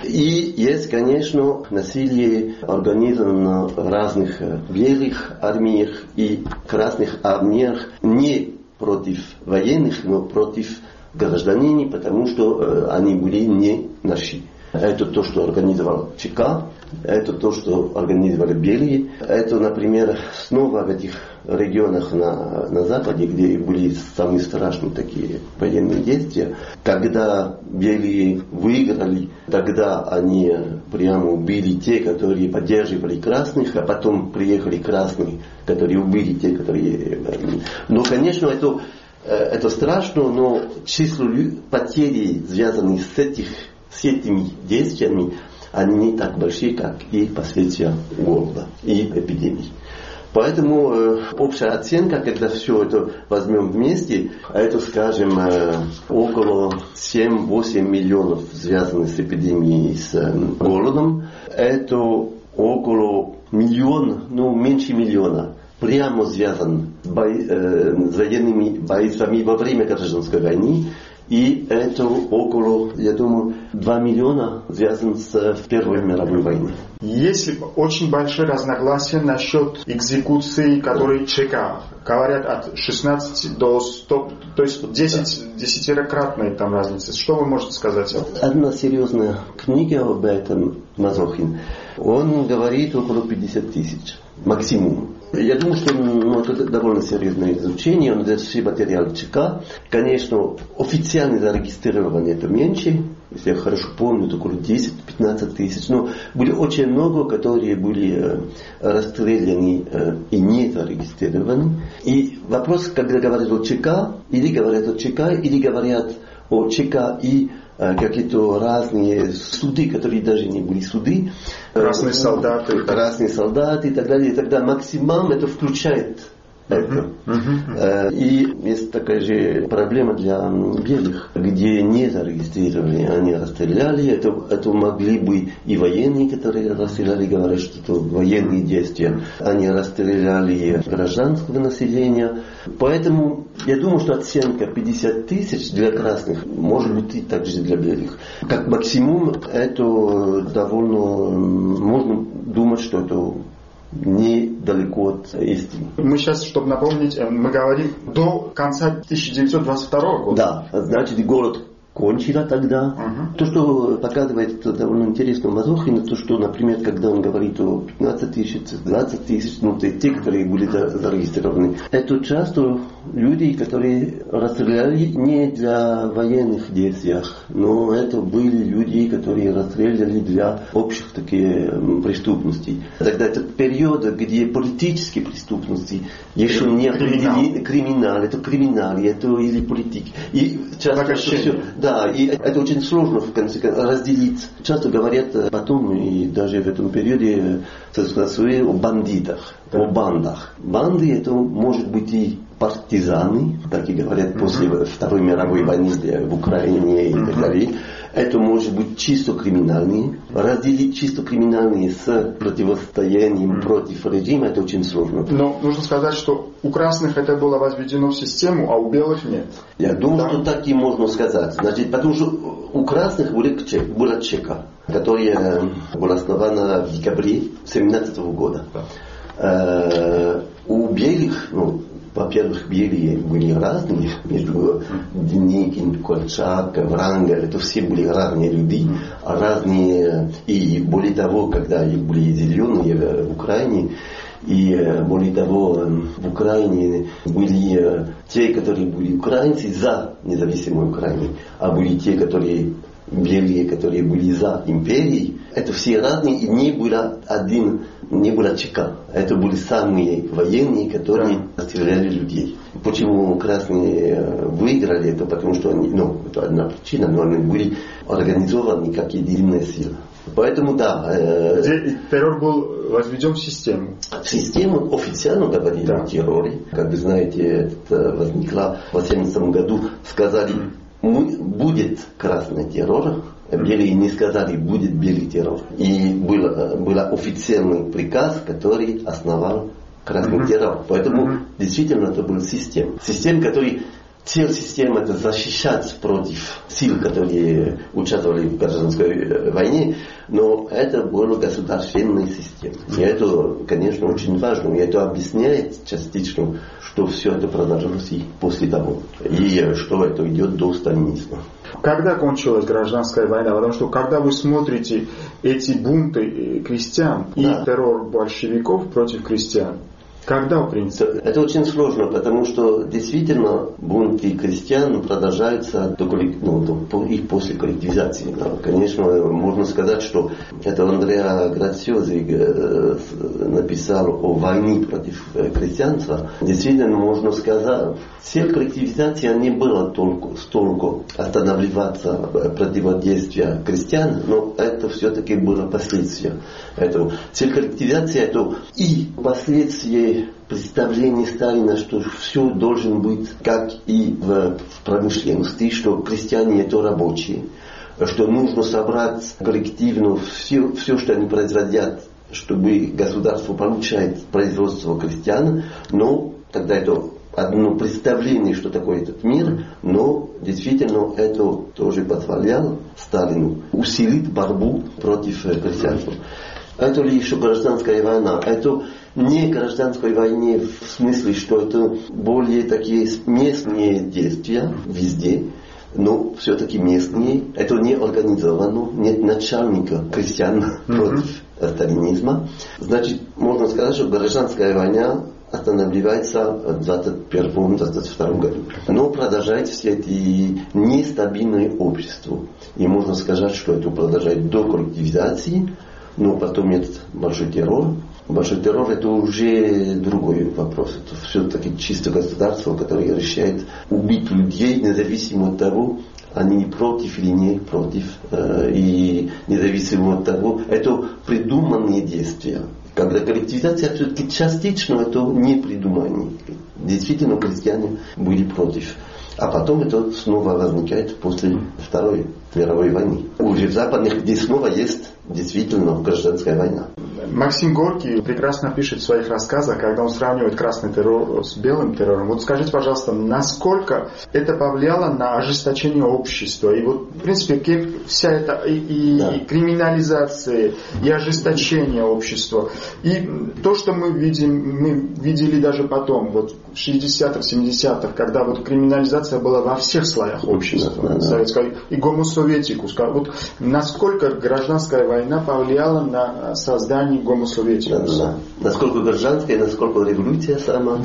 S3: И есть, конечно, насилие организовано в разных белых армиях и красных армиях не против военных, но против гражданин, потому что они были не наши. Это то, что организовал ЧК, это то, что организовали белые. Это, например, снова в этих регионах на Западе, где были самые страшные такие военные действия. Когда белые выиграли, тогда они прямо убили те, которые поддерживали красных, а потом приехали красные, которые убили те, которые... Но, конечно, это страшно, но число потерь, связанных с этими действиями, они не так большие, как и последствия голода и эпидемии. Поэтому общая оценка, когда все это возьмем вместе, это, скажем, около 7-8 миллионов связаны с эпидемией и с голодом. Это около миллиона, меньше миллиона, прямо связан с военными бойцами во время гражданской войны. И это около, я думаю, 2 миллиона связано с Первой мировой войной.
S24: Есть очень большие разногласия насчет экзекуций, которые ЧК. Говорят от 16 до 100, то есть 10-кратная там разница. Что вы можете сказать?
S3: Одна серьезная книга об этом, Мазохин, он говорит около 50 тысяч максимум. Я думаю, что это довольно серьезное изучение, он дает все материалы ЧК. Конечно, официально зарегистрировано это меньше, если я хорошо помню, это около 10-15 тысяч. Но были очень много, которые были расстреляны и не зарегистрированы. И вопрос, когда говорят о ЧК, или говорят о ЧК, или говорят о ЧК и какие-то разные суды, которые даже не были суды.
S24: Красные солдаты.
S3: Красные солдаты и так далее. И тогда максимум это включает это. И есть такая же проблема для белых, где не зарегистрировали, они расстреляли. Это могли бы и военные, которые расстреляли, говорят, что это военные действия. Они расстреляли гражданского населения. Поэтому я думаю, что оценка 50 тысяч для красных может быть и также для белых. Как максимум, это довольно можно думать, что это недалеко от истины.
S24: Мы сейчас, чтобы напомнить, мы говорим до конца 1922 года.
S3: Да, значит, голод кончила тогда. То, что показывает довольно интересно Мазохин, то, что, например, когда он говорит о 15 тысяч, 20 тысяч, те, которые были зарегистрированы, это часто люди, которые расстреляли не для военных действий, но это были люди, которые расстреляли для общих таких преступностей. Тогда этот период, где политические преступности еще не определены, криминал, это или политики. И часто все. Да, и это очень сложно в конце концов разделить. Часто говорят потом, и даже в этом периоде, о бандитах, о бандах. Банды это может быть и партизаны, так и говорят после Второй мировой войны в Украине и так далее. Это может быть чисто криминальные. Разделить чисто криминальные с противостоянием против режима, это очень сложно.
S24: Но нужно сказать, что у красных это было возведено в систему, а у белых нет.
S3: Я думаю, что так и можно сказать. Значит, потому что у красных была ЧК, которая была основана в декабре 2017 года. У белых, во-первых, белые были разные, между Деникин, Колчак, Врангель, это все были разные люди, разные, и более того, когда были зеленые в Украине, и более того, в Украине были те, которые были украинцы за независимую Украину, а были те, которые белые, которые были за империей. Это все разные, и не было ЧК. Это были самые военные, которые стреляли людей. Почему красные выиграли, это потому что они, это одна причина, но они были организованы как единая сила. Поэтому да.
S24: Террор был возведен в систему.
S3: В систему официально говорили о терроре. Как вы знаете, это возникло в 1980 году. Сказали, будет красный террор. Белые не сказали, будет белый террор. И был официальный приказ, который основал красный террор. Поэтому действительно это был система. Система, которая цель системы это защищать против сил, которые участвовали в гражданской войне, но это была государственная система. И это, конечно, очень важно. И это объясняет частично, что все это продолжилось и после того. И что это идет до сталинизма.
S24: Когда кончилась гражданская война? Потому что когда вы смотрите эти бунты крестьян и террор большевиков против крестьян, когда, в принципе?
S3: Это очень сложно, потому что действительно бунты крестьян продолжаются и после коллективизации. Конечно, можно сказать, что это Андреа Грациози написал о войне против крестьянства. Действительно, можно сказать, цель коллективизации не была столько останавливаться противодействия крестьян, но это все-таки было последствия этого. Цель коллективизации это и последствия представление Сталина, что все должен быть как и в промышленности, что крестьяне это рабочие, что нужно собрать коллективно все, что они производят, чтобы государство получает производство крестьян, но тогда это одно представление, что такое этот мир, но действительно это тоже позволяло Сталину усилить борьбу против крестьянства. Это ли еще гражданская война? Это не гражданской войне в смысле, что это более такие местные действия везде, но все-таки местные. Это не организовано, нет начальника крестьян против сталинизма. Значит, можно сказать, что гражданская война останавливается в 1921-1922 году. Но продолжает все эти нестабильные общества. И можно сказать, что это продолжает до коллективизации, но потом нет большой террор. Большой террор это уже другой вопрос. Это все-таки чисто государство, которое решает убить людей, независимо от того, они против или не против. И независимо от того, это придуманные действия. Когда коллективизация все-таки частично, это не придумание. Действительно, крестьяне были против. А потом это снова возникает после Второй мировой войны. Уже в западных, где снова есть действительно гражданская война.
S24: Максим Горький прекрасно пишет в своих рассказах, когда он сравнивает красный террор с белым террором. Вот скажите, пожалуйста, насколько это повлияло на ожесточение общества? И вот, в принципе, вся эта и криминализация, и ожесточение общества. И то, что мы видели даже потом, вот в 60-х, 70-х, когда вот криминализация была во всех слоях общества, советского, и гомосоветикус. Вот насколько гражданская война повлияла на создание гомосоветикуса?
S3: Насколько гражданская, насколько революция сама?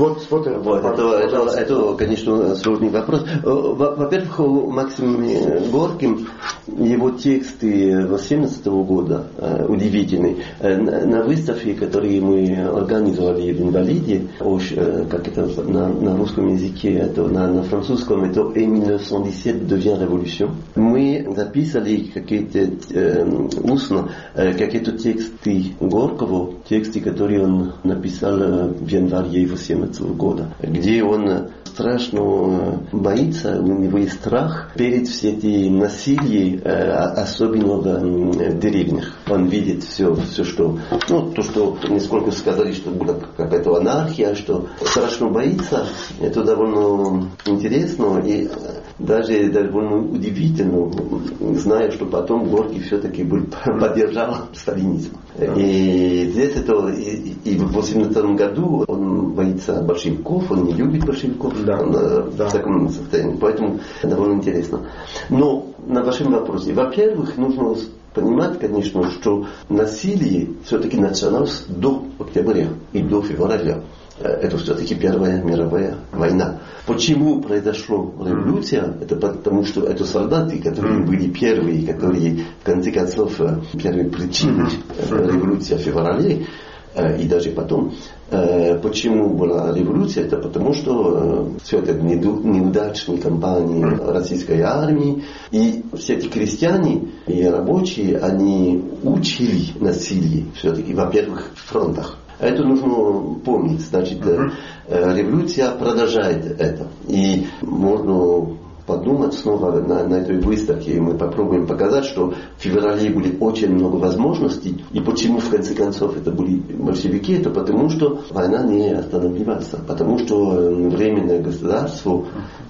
S3: Это, конечно, сложный вопрос. Во-первых, у Максима Горьким его тексты 1918 года удивительные. На выставке, которую мы организовали в «Инвалиде», как это на русском языке, это на французском, это «Et 1917 devient révolution». Мы записали какие-то устно, какие-то тексты Горького, тексты, которые он написал в январе 1918 года, где он страшно боится, у него есть страх перед все эти насилия, особенно в деревнях. Он видит все, что, то, что несколько сказали, что была какая-то анархия, что страшно боится, это довольно интересно и даже довольно удивительно, зная, что потом Горький все-таки поддержал сталинизм. И здесь это, и в 1918 году он боится большевиков, он не любит большевиков, в таком состоянии, поэтому довольно интересно. Но на вашем вопросе, во-первых, нужно понимать, конечно, что насилие все-таки началось до октября и до февраля. Это все-таки Первая мировая война. Почему произошла революция? Это потому, что это солдаты, которые были первые, которые, в конце концов, первые причины революции в феврале, и даже потом. Почему была революция? Это потому, что все это неудачные кампании российской армии. И все эти крестьяне и рабочие, они учили насилие все-таки, во-первых, в фронтах. Это нужно помнить. Значит, революция продолжает это. И можно подумать снова на этой выставке. И мы попробуем показать, что в феврале были очень много возможностей. И почему в конце концов это были большевики? Это потому, что война не остановилась. Потому что Временное государство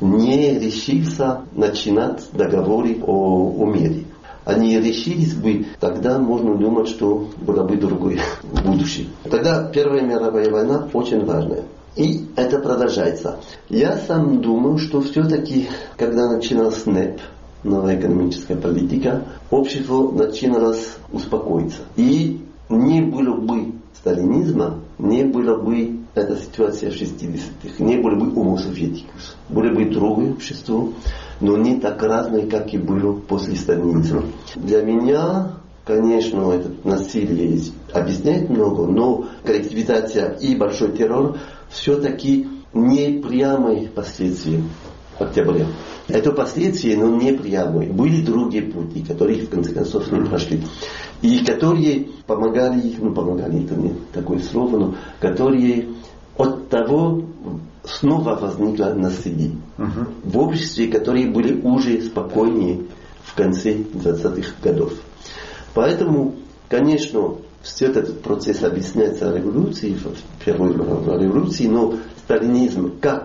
S3: не решилось начинать договоры о мире. Они решились бы, тогда можно думать, что было бы другое будущее. Тогда Первая мировая война очень важная. И это продолжается. Я сам думаю, что все-таки, когда начиналась НЭП, новая экономическая политика, общество начиналось успокоиться. И не было бы сталинизма, не было бы эта ситуация в 60-х, не было бы Homo Sovieticus. Было бы другое общество, но не так разное, как и было после сталинизма. Для меня, конечно, это насилие объясняет много, но коллективизация и большой террор все-таки не прямые последствия октября. Это последствия, но не прямые. Были другие пути, которые в конце концов не прошли. И которые помогали, это не такое слово, но которые от того снова возникло насилие. В обществе, которые были уже спокойнее в конце 20-х годов. Поэтому, конечно, все этот процесс объясняется революцией, в первой революции, но сталинизм как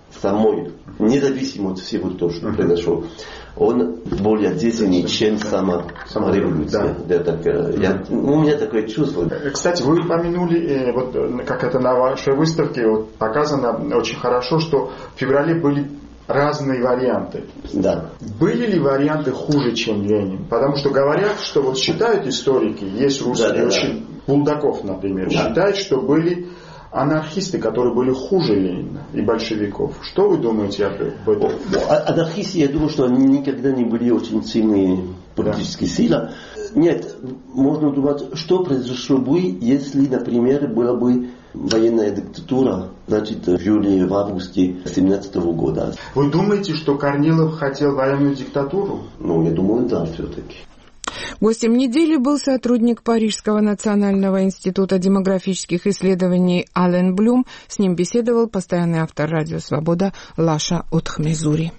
S3: самой, независимо от всего того, что произошло, он более действенный, чем сама революция. Да. У меня такое чувство.
S24: Кстати, вы упомянули, вот как это на вашей выставке вот, показано очень хорошо, что в феврале были разные варианты.
S3: Да.
S24: Были ли варианты хуже, чем Ленин? Потому что говорят, что вот считают историки, есть русские, Булдаков, например, считает, что были анархисты, которые были хуже Ленина и большевиков. Что вы думаете об этом?
S3: Анархисты, я думаю, что они никогда не были очень сильные политические силы. Нет, можно думать, что произошло бы, если, например, была бы военная диктатура, значит, в июле, в августе 1917 года.
S24: Вы думаете, что Корнилов хотел военную диктатуру?
S3: Ну, я думаю, да, все-таки.
S1: Гостем недели был сотрудник Парижского национального института демографических исследований Ален Блюм. С ним беседовал постоянный автор «Радио Свобода» Лаша Утхмезури.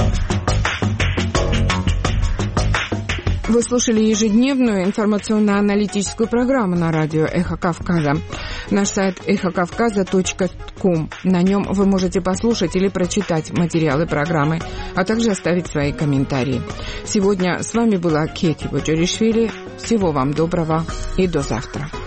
S1: Вы слушали ежедневную информационно-аналитическую программу на радио «Эхо Кавказа». Наш сайт эхокавказа.ком. На нем вы можете послушать или прочитать материалы программы, а также оставить свои комментарии. Сегодня с вами была Кети Боджоришвили. Всего вам доброго и до завтра.